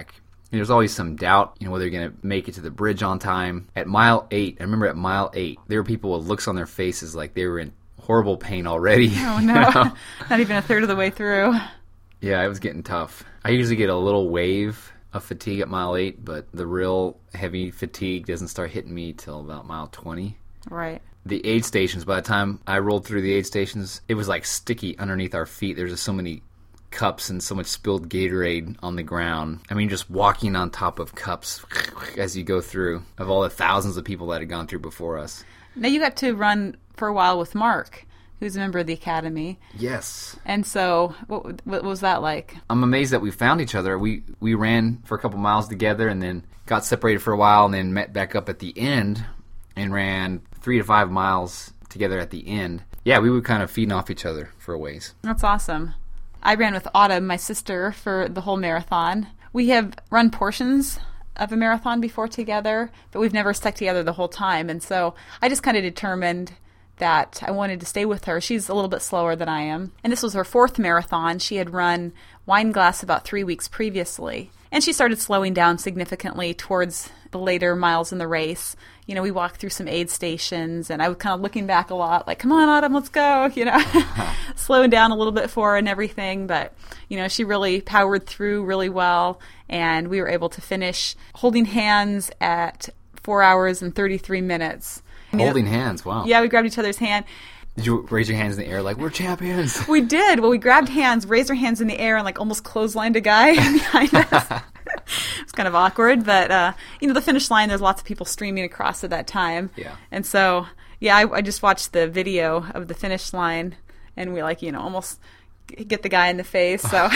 And there's always some doubt, you know, whether you're going to make it to the bridge on time. At mile eight, I remember at mile eight, there were people with looks on their faces like they were in horrible pain already. Oh, no. You know? Not even a third of the way through. Yeah, it was getting tough. I usually get a little wave of fatigue at mile eight, but the real heavy fatigue doesn't start hitting me till about mile twenty. Right. The aid stations, by the time I rolled through the aid stations, it was like sticky underneath our feet. There's just so many cups and so much spilled Gatorade on the ground. I mean, just walking on top of cups as you go through, of all the thousands of people that had gone through before us. Now, you got to run for a while with Mark, who's a member of the Academy. Yes. And so, what, what was that like? I'm amazed that we found each other. We we ran for a couple miles together and then got separated for a while and then met back up at the end and ran three to five miles together at the end. Yeah, we were kind of feeding off each other for a ways. That's awesome. I ran with Autumn, my sister, for the whole marathon. We have run portions of a marathon before together, but we've never stuck together the whole time. And so I just kind of determined that I wanted to stay with her. She's a little bit slower than I am. And this was her fourth marathon. She had run Wineglass about three weeks previously. And she started slowing down significantly towards the later miles in the race. You know, we walked through some aid stations, and I was kind of looking back a lot, like, come on, Autumn, let's go, you know, slowing down a little bit for her and everything. But, you know, she really powered through really well, and we were able to finish holding hands at four hours and thirty-three minutes. Holding hands, wow. Yeah, we grabbed each other's hand. Did you raise your hands in the air like, we're champions? We did. Well, we grabbed hands, raised our hands in the air, and like almost clotheslined a guy behind us. It's kind of awkward, but, uh, you know, the finish line, there's lots of people streaming across at that time. Yeah. And so, yeah, I, I just watched the video of the finish line, and we, like, you know, almost get the guy in the face. So,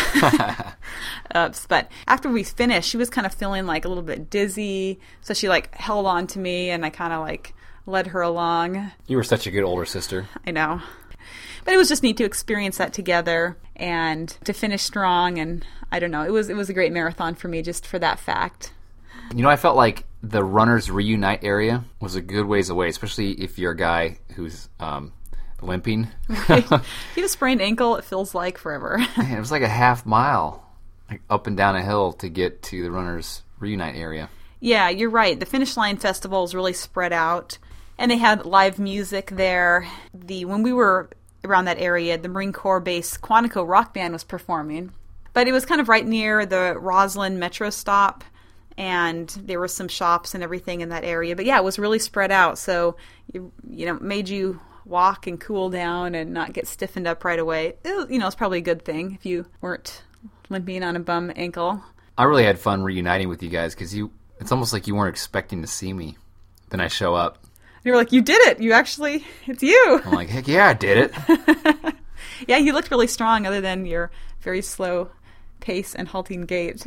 Oops. But after we finished, she was kind of feeling like a little bit dizzy. So she, like, held on to me, and I kind of, like, led her along. You were such a good older sister. I know. But it was just neat to experience that together and to finish strong. And I don't know, it was it was a great marathon for me just for that fact. You know, I felt like the runners reunite area was a good ways away, especially if you're a guy who's um, limping. Right. You have a sprained ankle, it feels like forever. Man, it was like a half mile like up and down a hill to get to the runners reunite area. Yeah, you're right. The Finish Line Festival is really spread out. And they had live music there. The when we were around that area, the Marine Corps-based Quantico Rock Band was performing. But it was kind of right near the Roslyn Metro stop, and there were some shops and everything in that area. But yeah, it was really spread out, so you, you know, made you walk and cool down and not get stiffened up right away. It was, you know, it's probably a good thing if you weren't limping on a bum ankle. I really had fun reuniting with you guys because you. It's almost like you weren't expecting to see me. Then I show up. You were like, you did it. You actually, it's you. I'm like, heck yeah, I did it. Yeah, you looked really strong other than your very slow pace and halting gait.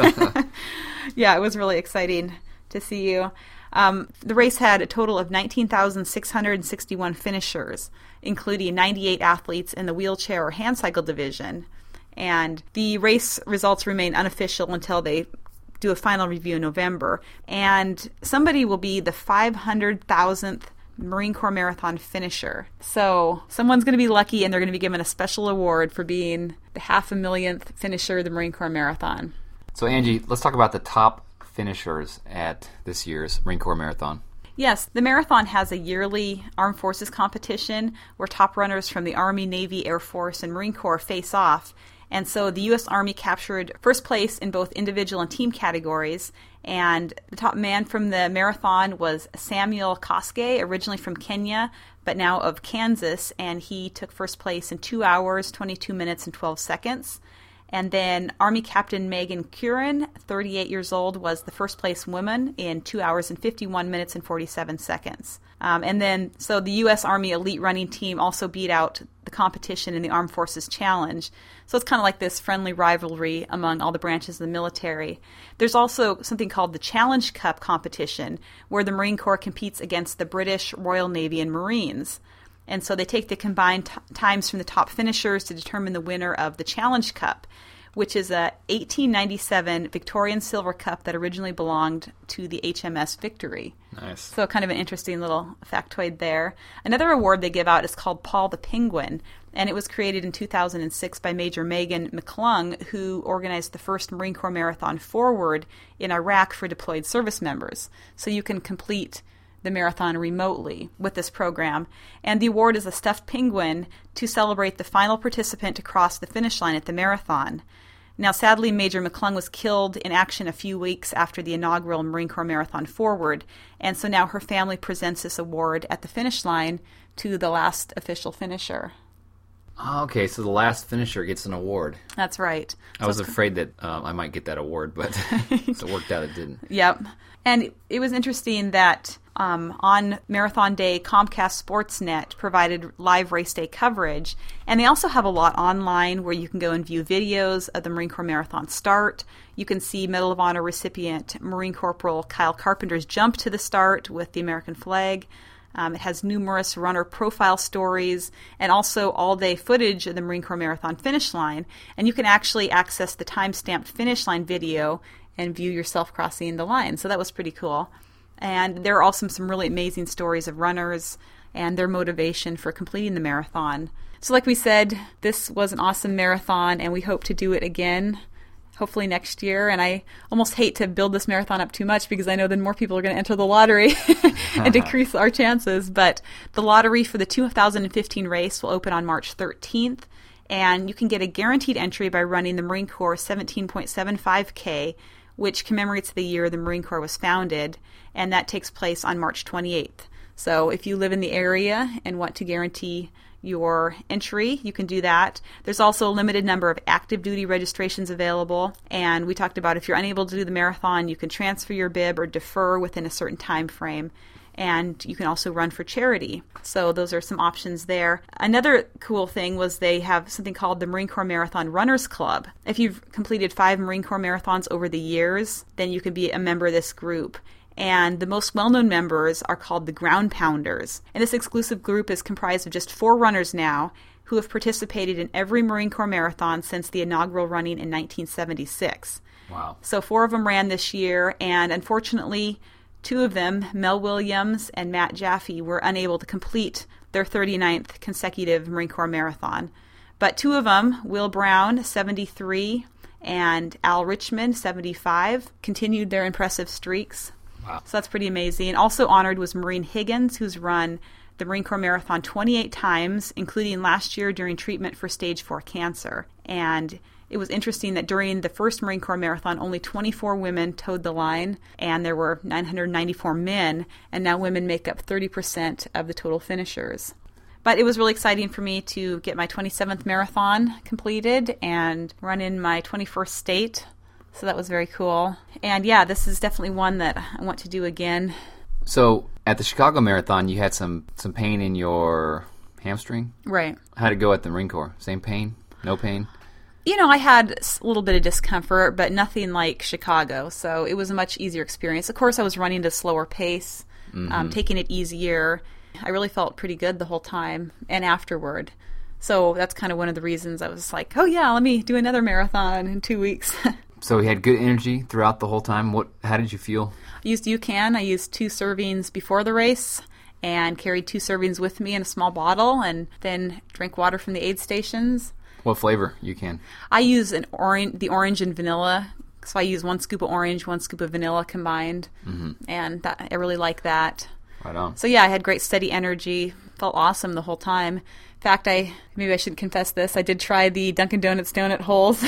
Yeah, it was really exciting to see you. Um, the race had a total of nineteen thousand six hundred sixty-one finishers, including ninety-eight athletes in the wheelchair or hand cycle division. And the race results remain unofficial until they do a final review in November. And somebody will be the five hundred thousandth Marine Corps Marathon finisher. So someone's going to be lucky, and they're going to be given a special award for being the half a millionth finisher of the Marine Corps Marathon. So Angie, let's talk about the top finishers at this year's Marine Corps Marathon. Yes, the marathon has a yearly Armed Forces competition where top runners from the Army, Navy, Air Force, and Marine Corps face off. And so the U S Army captured first place in both individual and team categories. And the top man from the marathon was Samuel Koskei, originally from Kenya, but now of Kansas. And he took first place in two hours, twenty-two minutes, and twelve seconds. And then Army Captain Megan Curran, thirty-eight years old, was the first place woman in two hours and fifty-one minutes and forty-seven seconds. Um, and then, so the U S Army elite running team also beat out the competition in the Armed Forces Challenge. So it's kind of like this friendly rivalry among all the branches of the military. There's also something called the Challenge Cup competition, where the Marine Corps competes against the British Royal Navy and Marines. And so they take the combined t- times from the top finishers to determine the winner of the Challenge Cup, which is a eighteen ninety-seven Victorian Silver Cup that originally belonged to the H M S Victory. Nice. So kind of an interesting little factoid there. Another award they give out is called Paul the Penguin, and it was created in two thousand six by Major Megan McClung, who organized the first Marine Corps Marathon Forward in Iraq for deployed service members. So you can complete the marathon remotely with this program. And the award is a stuffed penguin to celebrate the final participant to cross the finish line at the marathon. Now, sadly, Major McClung was killed in action a few weeks after the inaugural Marine Corps Marathon Forward, and so now her family presents this award at the finish line to the last official finisher. Oh, okay, so the last finisher gets an award. That's right. I was afraid that um, I might get that award, but it worked out it didn't. Yep. And it was interesting that um, on Marathon Day, Comcast Sportsnet provided live race day coverage. And they also have a lot online where you can go and view videos of the Marine Corps Marathon start. You can see Medal of Honor recipient Marine Corporal Kyle Carpenter's jump to the start with the American flag. Um, it has numerous runner profile stories and also all-day footage of the Marine Corps Marathon finish line. And you can actually access the time-stamped finish line video and view yourself crossing the line. So that was pretty cool. And there are also some really amazing stories of runners and their motivation for completing the marathon. So like we said, this was an awesome marathon, and we hope to do it again, hopefully next year. And I almost hate to build this marathon up too much because I know then more people are going to enter the lottery and decrease our chances. But the lottery for the two thousand fifteen race will open on March thirteenth. And you can get a guaranteed entry by running the Marine Corps seventeen point seven five K, which commemorates the year the Marine Corps was founded, and that takes place on March twenty-eighth. So if you live in the area and want to guarantee your entry, you can do that. There's also a limited number of active duty registrations available, and we talked about if you're unable to do the marathon, you can transfer your bib or defer within a certain time frame. And you can also run for charity. So those are some options there. Another cool thing was they have something called the Marine Corps Marathon Runners Club. If you've completed five Marine Corps marathons over the years, then you can be a member of this group. And the most well-known members are called the Ground Pounders. And this exclusive group is comprised of just four runners now who have participated in every Marine Corps marathon since the inaugural running in nineteen seventy-six. Wow. So four of them ran this year, and unfortunately, two of them, Mel Williams and Matt Jaffe, were unable to complete their thirty-ninth consecutive Marine Corps marathon. But two of them, Will Brown, seventy-three, and Al Richmond, seventy-five, continued their impressive streaks. Wow. So that's pretty amazing. Also honored was Maureen Higgins, who's run the Marine Corps Marathon twenty-eight times, including last year during treatment for stage four cancer. And it was interesting that during the first Marine Corps Marathon, only twenty-four women towed the line, and there were nine hundred ninety-four men, and now women make up thirty percent of the total finishers. But it was really exciting for me to get my twenty-seventh marathon completed and run in my twenty-first state, so that was very cool. And yeah, this is definitely one that I want to do again. So at the Chicago Marathon, you had some, some pain in your hamstring? Right. How'd it go at the Marine Corps? Same pain? No pain? You know, I had a little bit of discomfort, but nothing like Chicago, so it was a much easier experience. Of course, I was running at a slower pace, mm-hmm. um, taking it easier. I really felt pretty good the whole time and afterward. So that's kind of one of the reasons I was like, oh yeah, let me do another marathon in two weeks. So you had good energy throughout the whole time. What? How did you feel? I used UCAN. I used two servings before the race and carried two servings with me in a small bottle, and then drank water from the aid stations. What flavor UCAN? I use an orange, the orange and vanilla. So I use one scoop of orange, one scoop of vanilla combined, mm-hmm. and that, I really like that. Right on. So yeah, I had great steady energy. Felt awesome the whole time. In fact, I maybe I should confess this. I did try the Dunkin' Donuts donut holes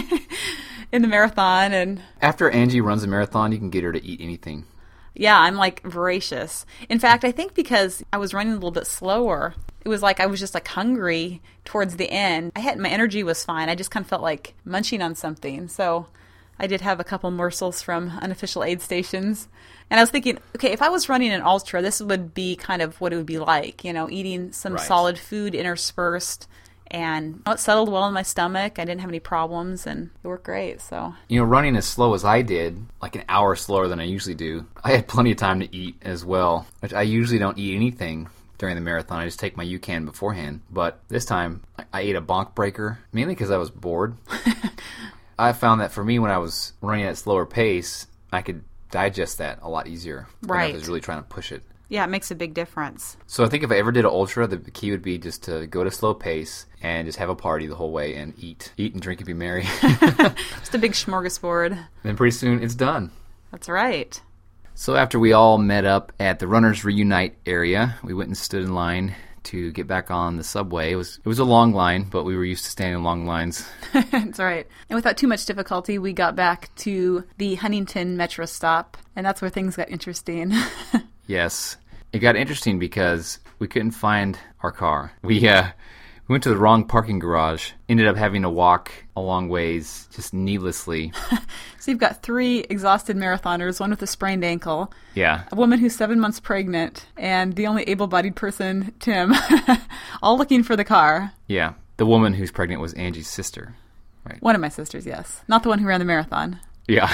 in the marathon, and after Angie runs a marathon, you can get her to eat anything. Yeah, I'm like voracious. In fact, I think because I was running a little bit slower, it was like I was just like hungry towards the end. I had my energy was fine. I just kind of felt like munching on something. So I did have a couple morsels from unofficial aid stations. And I was thinking, okay, if I was running an ultra, this would be kind of what it would be like, you know, eating some right. solid food interspersed. And it settled well in my stomach. I didn't have any problems, and it worked great. So, you know, running as slow as I did, like an hour slower than I usually do, I had plenty of time to eat as well, which I usually don't eat anything during the marathon. I just take my UCAN beforehand. But this time, I ate a bonk breaker, mainly because I was bored. I found that for me, when I was running at a slower pace, I could digest that a lot easier. Right. Than if I was really trying to push it. Yeah, it makes a big difference. So I think if I ever did an ultra, the key would be just to go at a slow pace and just have a party the whole way and eat. Eat and drink and be merry. Just a big smorgasbord. Then pretty soon it's done. That's right. So after we all met up at the Runners Reunite area, we went and stood in line to get back on the subway. It was it was a long line, but we were used to standing in long lines. That's right. And without too much difficulty, we got back to the Huntington Metro stop, and that's where things got interesting. Yes. It got interesting because we couldn't find our car. We uh, we went to the wrong parking garage, ended up having to walk a long ways just needlessly. So you've got three exhausted marathoners, one with a sprained ankle, Yeah. a woman who's seven months pregnant, and the only able-bodied person, Tim, all looking for the car. Yeah. The woman who's pregnant was Angie's sister. Right. One of my sisters, yes. Not the one who ran the marathon. Yeah.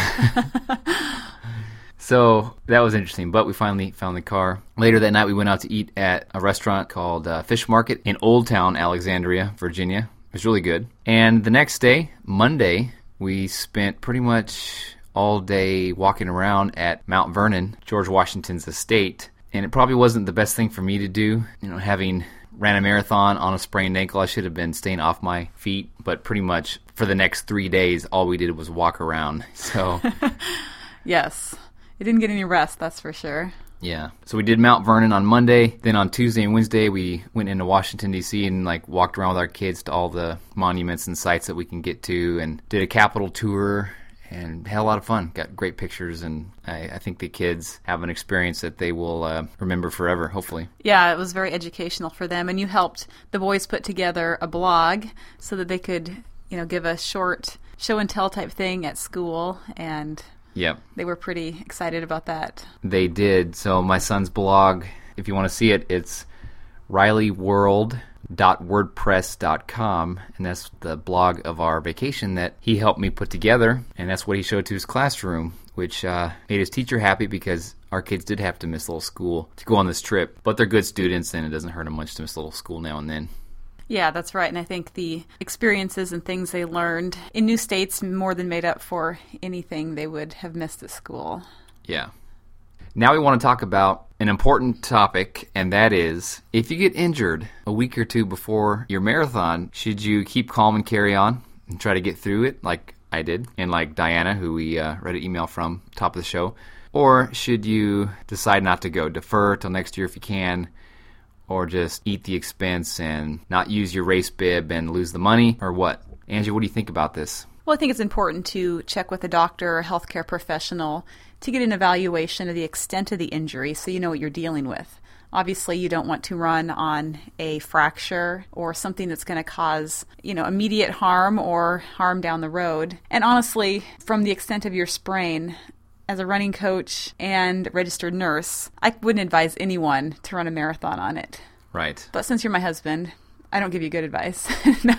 So that was interesting, but we finally found the car. Later that night, we went out to eat at a restaurant called uh, Fish Market in Old Town, Alexandria, Virginia. It was really good. And the next day, Monday, we spent pretty much all day walking around at Mount Vernon, George Washington's estate. And it probably wasn't the best thing for me to do, you know, having ran a marathon on a sprained ankle. I should have been staying off my feet, but pretty much for the next three days, all we did was walk around. So, Yes. You didn't get any rest, that's for sure. yeah. So we did Mount Vernon on Monday. Then on Tuesday and Wednesday, we went into Washington, D C and like walked around with our kids to all the monuments and sites that we can get to and did a Capitol tour and had a lot of fun. Got great pictures, and I, I think the kids have an experience that they will uh, remember forever, hopefully. Yeah, it was very educational for them, and you helped the boys put together a blog so that they could, you know, give a short show and tell type thing at school, and Yep. they were pretty excited about that. They did. So my son's blog, if you want to see it, it's riley world dot wordpress dot com, and that's the blog of our vacation that he helped me put together, and that's what he showed to his classroom, which uh, made his teacher happy because our kids did have to miss a little school to go on this trip. But they're good students, and it doesn't hurt them much to miss a little school now and then. Yeah, that's right. And I think the experiences and things they learned in new states more than made up for anything they would have missed at school. Yeah. Now we want to talk about an important topic, and that is, if you get injured a week or two before your marathon, should you keep calm and carry on and try to get through it like I did, and like Diana, who we uh, read an email from, top of the show? Or should you decide not to go, defer till next year if you can, or just eat the expense and not use your race bib and lose the money, or what? Angie, what do you think about this? Well, I think it's important to check with a doctor or healthcare professional to get an evaluation of the extent of the injury so you know what you're dealing with. Obviously, you don't want to run on a fracture or something that's going to cause, you know, immediate harm or harm down the road. And honestly, from the extent of your sprain, as a running coach and registered nurse, I wouldn't advise anyone to run a marathon on it. Right. But since you're my husband, I don't give you good advice. No,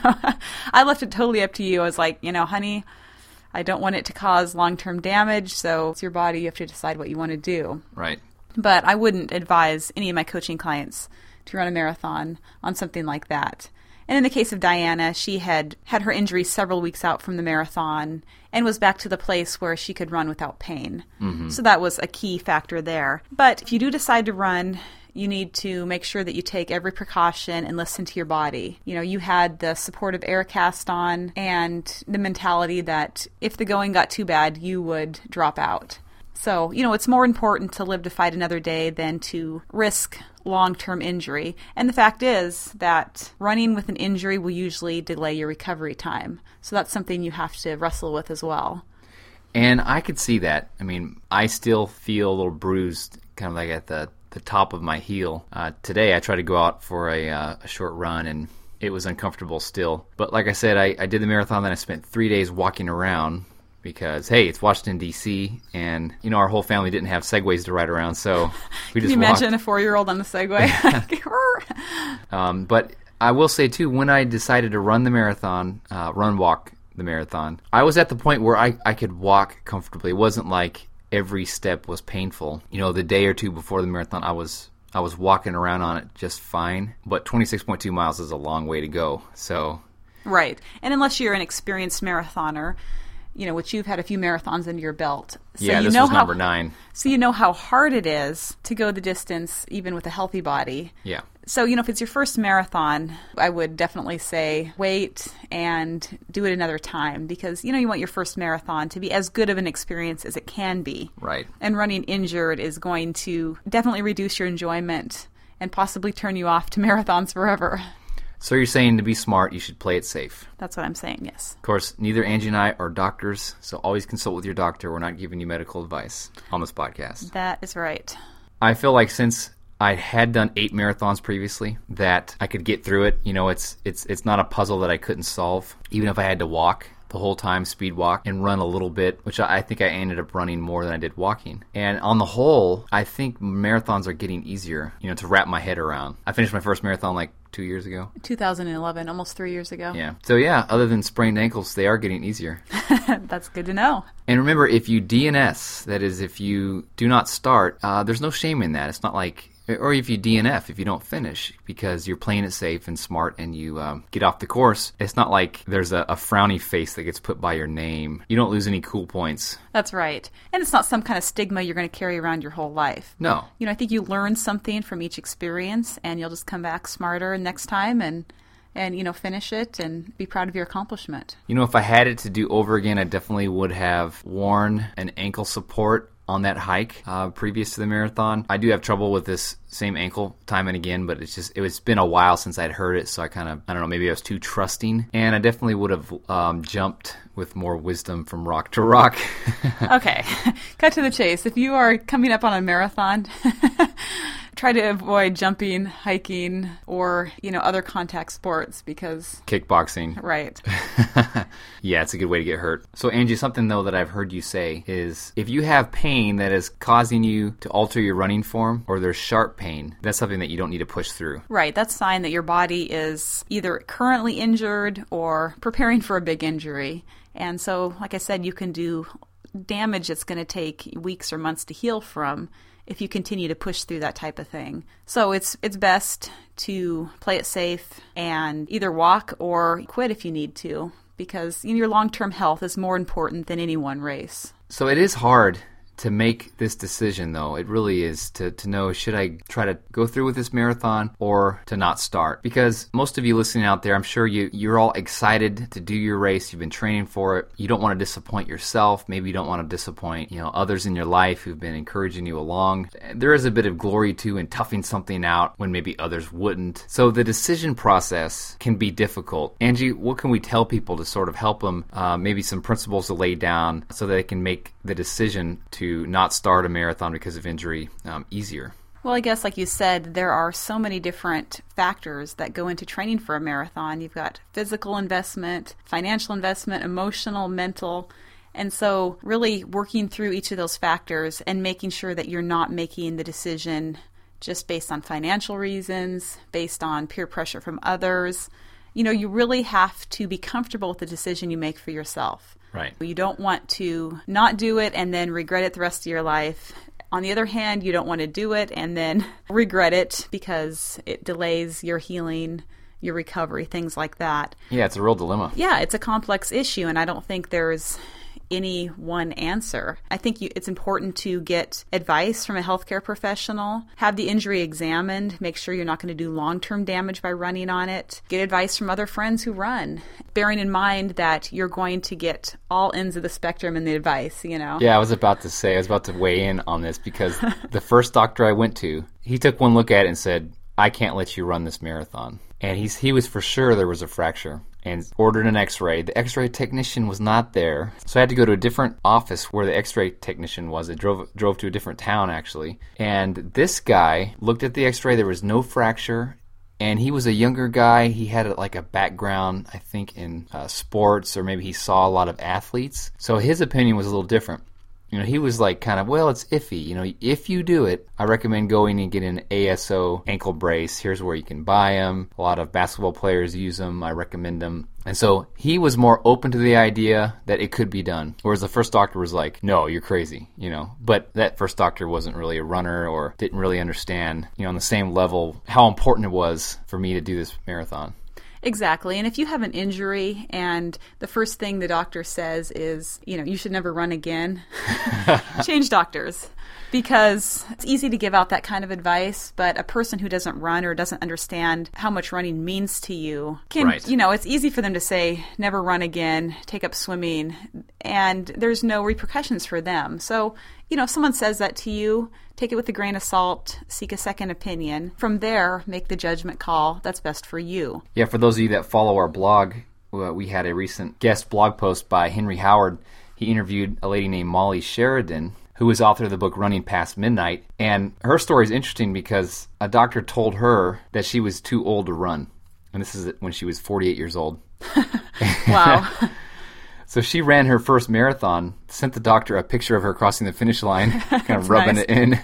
I left it totally up to you. I was like, you know, honey, I don't want it to cause long-term damage, so it's your body. You have to decide what you want to do. Right. But I wouldn't advise any of my coaching clients to run a marathon on something like that. And in the case of Diana, she had had her injury several weeks out from the marathon and was back to the place where she could run without pain. Mm-hmm. So that was a key factor there. But if you do decide to run, you need to make sure that you take every precaution and listen to your body. You know, you had the supportive air cast on and the mentality that if the going got too bad, you would drop out. So, you know, it's more important to live to fight another day than to risk long-term injury. And the fact is that running with an injury will usually delay your recovery time. So that's something you have to wrestle with as well. And I could see that. I mean, I still feel a little bruised, kind of like at the, the top of my heel. Uh, today I tried to go out for a, uh, a short run, and it was uncomfortable still. But like I said, I, I did the marathon, then I spent three days walking around because, hey, it's Washington, D C, and, you know, our whole family didn't have Segways to ride around, so we Can just you imagine walked. a four-year-old on the Segway? um, but I will say, too, when I decided to run the marathon, uh, run, walk the marathon, I was at the point where I, I could walk comfortably. It wasn't like every step was painful. You know, the day or two before the marathon, I was I was walking around on it just fine, but twenty-six point two miles is a long way to go, so... Right. And unless you're an experienced marathoner, you know, which you've had a few marathons under your belt. So yeah, you this know was how, number nine. So you know how hard it is to go the distance, even with a healthy body. Yeah. So, you know, if it's your first marathon, I would definitely say wait and do it another time because, you know, you want your first marathon to be as good of an experience as it can be. Right. And running injured is going to definitely reduce your enjoyment and possibly turn you off to marathons forever. So you're saying to be smart, you should play it safe. That's what I'm saying, yes. Of course, neither Angie and I are doctors, so always consult with your doctor. We're not giving you medical advice on this podcast. That is right. I feel like since I had done eight marathons previously, that I could get through it. You know, it's it's it's not a puzzle that I couldn't solve, even if I had to walk the whole time, speed walk, and run a little bit, which I think I ended up running more than I did walking. And on the whole, I think marathons are getting easier, you know, to wrap my head around. I finished my first marathon like two years ago. two thousand eleven, almost three years ago. Yeah. So yeah, other than sprained ankles, they are getting easier. That's good to know. And remember, if you D N S, that is, if you do not start, uh, there's no shame in that. It's not like, or if you D N F, if you don't finish, because you're playing it safe and smart and you um, get off the course, it's not like there's a, a frowny face that gets put by your name. You don't lose any cool points. That's right. And it's not some kind of stigma you're going to carry around your whole life. No. You know, I think you learn something from each experience and you'll just come back smarter next time and, and you know, finish it and be proud of your accomplishment. You know, if I had it to do over again, I definitely would have worn an ankle support on that hike uh, previous to the marathon. I do have trouble with this same ankle time and again, but it's just, it's been a while since I'd heard it, so I kind of, I don't know, maybe I was too trusting, and I definitely would have um, jumped with more wisdom from rock to rock. Okay, cut to the chase. If you are coming up on a marathon, try to avoid jumping, hiking, or, you know, other contact sports because... Kickboxing. Right. Yeah, it's a good way to get hurt. So, Angie, something, though, that I've heard you say is if you have pain that is causing you to alter your running form or there's sharp pain, that's something that you don't need to push through. Right. That's a sign that your body is either currently injured or preparing for a big injury. And so, like I said, you can do damage that's going to take weeks or months to heal from if you continue to push through that type of thing. So it's it's best to play it safe and either walk or quit if you need to, because you know, your long-term health is more important than any one race. So it is hard to make this decision, though. It really is, to, to know, should I try to go through with this marathon or to not start? Because most of you listening out there, I'm sure you, you're all excited to do your race. You've been training for it. You don't want to disappoint yourself. Maybe you don't want to disappoint, you know, others in your life who've been encouraging you along. There is a bit of glory, too, in toughing something out when maybe others wouldn't. So the decision process can be difficult. Angie, what can we tell people to sort of help them, uh, maybe some principles to lay down so that they can make the decision to to not start a marathon because of injury um, easier? Well, I guess like you said, there are so many different factors that go into training for a marathon. You've got physical investment, financial investment, emotional, mental. And so really working through each of those factors and making sure that you're not making the decision just based on financial reasons, based on peer pressure from others. You know, you really have to be comfortable with the decision you make for yourself. Right. You don't want to not do it and then regret it the rest of your life. On the other hand, you don't want to do it and then regret it because it delays your healing, your recovery, things like that. Yeah, it's a real dilemma. Yeah, it's a complex issue, and I don't think there's any one answer. I think you, it's important to get advice from a healthcare professional, have the injury examined, make sure you're not going to do long-term damage by running on it, get advice from other friends who run, bearing in mind that you're going to get all ends of the spectrum in the advice, you know? Yeah, I was about to say, I was about to weigh in on this because the first doctor I went to, he took one look at it and said, I can't let you run this marathon. And he's, he was for sure there was a fracture and ordered an x-ray. The x-ray technician was not there. So I had to go to a different office where the x-ray technician was. I drove drove to a different town, actually. And this guy looked at the x-ray. There was no fracture. And he was a younger guy. He had like a background, I think, in uh, sports, or maybe he saw a lot of athletes. So his opinion was a little different. You know, he was like kind of, well, it's iffy. You know, if you do it, I recommend going and getting an A S O ankle brace. Here's where you can buy them. A lot of basketball players use them. I recommend them. And so he was more open to the idea that it could be done. Whereas the first doctor was like, no, you're crazy, you know. But that first doctor wasn't really a runner or didn't really understand, you know, on the same level how important it was for me to do this marathon. Exactly. And if you have an injury and the first thing the doctor says is, you know, you should never run again, change doctors. Because it's easy to give out that kind of advice, but a person who doesn't run or doesn't understand how much running means to you can, right. you know, it's easy for them to say, never run again, take up swimming, and there's no repercussions for them. So, you know, if someone says that to you, take it with a grain of salt, seek a second opinion. From there, make the judgment call that's best for you. Yeah, for those of you that follow our blog, we had a recent guest blog post by Henry Howard. He interviewed a lady named Molly Sheridan, who was author of the book Running Past Midnight. And her story is interesting because a doctor told her that she was too old to run. And this is when she was forty-eight years old. Wow. So she ran her first marathon, sent the doctor a picture of her crossing the finish line, kind of rubbing nice. it in,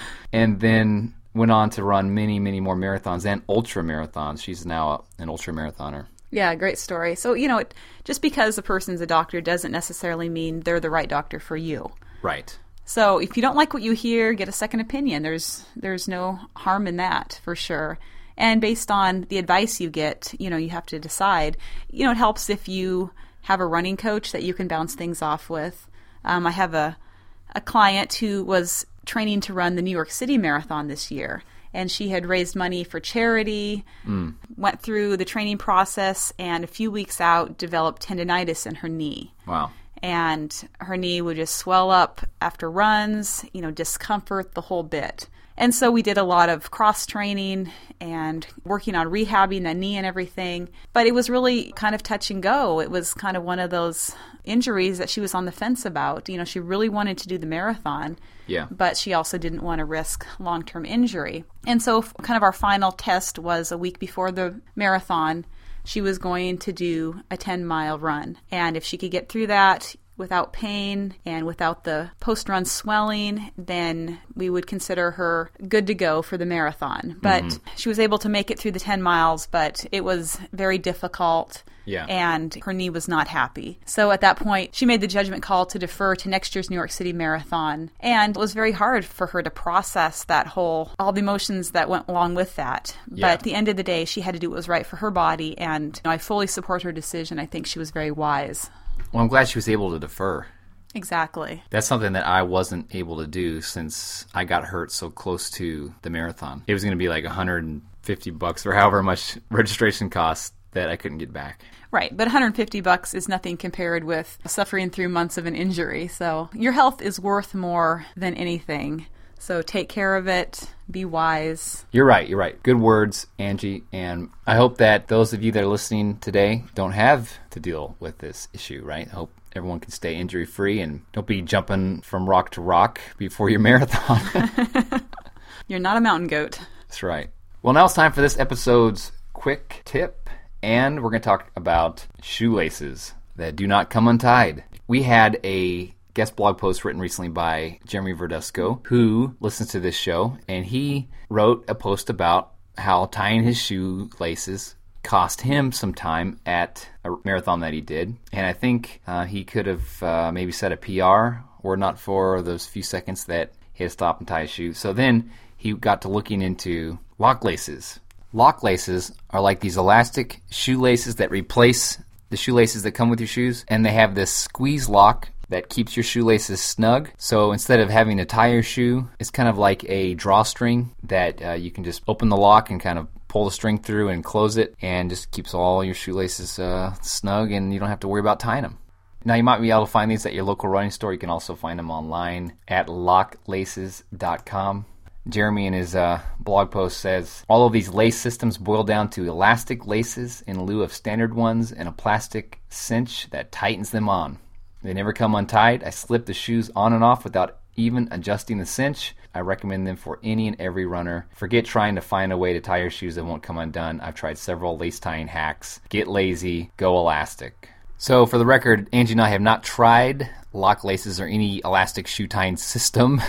and then went on to run many, many more marathons and ultra marathons. She's now an ultra marathoner. Yeah, great story. So, you know, it, just because a person's a doctor doesn't necessarily mean they're the right doctor for you. Right. So if you don't like what you hear, get a second opinion. There's there's no harm in that, for sure. And based on the advice you get, you know, you have to decide. You know, it helps if you have a running coach that you can bounce things off with. Um, I have a, a client who was training to run the New York City Marathon this year. And she had raised money for charity, mm. went through the training process, and a few weeks out developed tendinitis in her knee. Wow. And her knee would just swell up after runs, you know, discomfort, the whole bit. And so we did a lot of cross-training and working on rehabbing the knee and everything. But it was really kind of touch and go. It was kind of one of those injuries that she was on the fence about. You know, she really wanted to do the marathon. Yeah. But she also didn't want to risk long-term injury. And so kind of our final test was a week before the marathon. She was going to do a ten-mile run. And if she could get through that without pain and without the post-run swelling, then we would consider her good to go for the marathon. But mm-hmm. she was able to make it through the ten miles, but it was very difficult. Yeah. And her knee was not happy. So at that point, she made the judgment call to defer to next year's New York City Marathon. And it was very hard for her to process that whole, all the emotions that went along with that. Yeah. But at the end of the day, she had to do what was right for her body. And you know, I fully support her decision. I think she was very wise. Well, I'm glad she was able to defer. Exactly. That's something that I wasn't able to do since I got hurt so close to the marathon. It was going to be like one hundred fifty bucks or however much registration cost that I couldn't get back. Right, but one hundred fifty bucks is nothing compared with suffering through months of an injury. So your health is worth more than anything. So take care of it. Be wise. You're right. You're right. Good words, Angie. And I hope that those of you that are listening today don't have to deal with this issue, right? I hope everyone can stay injury-free and don't be jumping from rock to rock before your marathon. You're not a mountain goat. That's right. Well, now it's time for this episode's quick tip. And we're going to talk about shoelaces that do not come untied. We had a guest blog post written recently by Jeremy Verdusco, who listens to this show, and he wrote a post about how tying his shoelaces cost him some time at a marathon that he did. And I think uh, he could have uh, maybe set a P R, or not for those few seconds that he had to stop and tie his shoe. So then he got to looking into lock laces. Lock laces are like these elastic shoelaces that replace the shoelaces that come with your shoes, and they have this squeeze lock that keeps your shoelaces snug. So instead of having to tie your shoe, it's kind of like a drawstring that uh, you can just open the lock and kind of pull the string through and close it, and just keeps all your shoelaces uh, snug, and you don't have to worry about tying them. Now, you might be able to find these at your local running store. You can also find them online at lock laces dot com. Jeremy in his uh, blog post says, all of these lace systems boil down to elastic laces in lieu of standard ones and a plastic cinch that tightens them on. They never come untied. I slip the shoes on and off without even adjusting the cinch. I recommend them for any and every runner. Forget trying to find a way to tie your shoes that won't come undone. I've tried several lace tying hacks. Get lazy. Go elastic. So for the record, Angie and I have not tried lock laces or any elastic shoe tying system.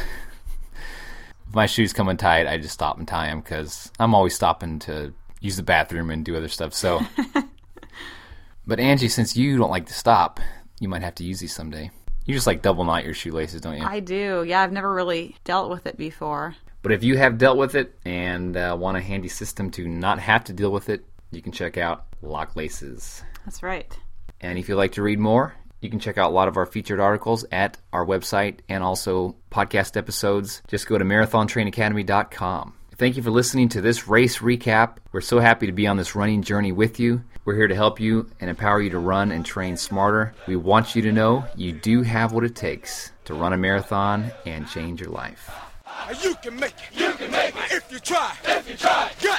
If my shoes come untied, I just stop and tie them because I'm always stopping to use the bathroom and do other stuff. So, but Angie, since you don't like to stop, you might have to use these someday. You just like double knot your shoelaces, don't you? I do. Yeah, I've never really dealt with it before. But if you have dealt with it and uh, want a handy system to not have to deal with it, you can check out Lock Laces. That's right. And if you'd like to read more, you can check out a lot of our featured articles at our website and also podcast episodes. Just go to marathon train academy dot com. Thank you for listening to this race recap. We're so happy to be on this running journey with you. We're here to help you and empower you to run and train smarter. We want you to know you do have what it takes to run a marathon and change your life. You can make it. You can make it. If you try. If you try.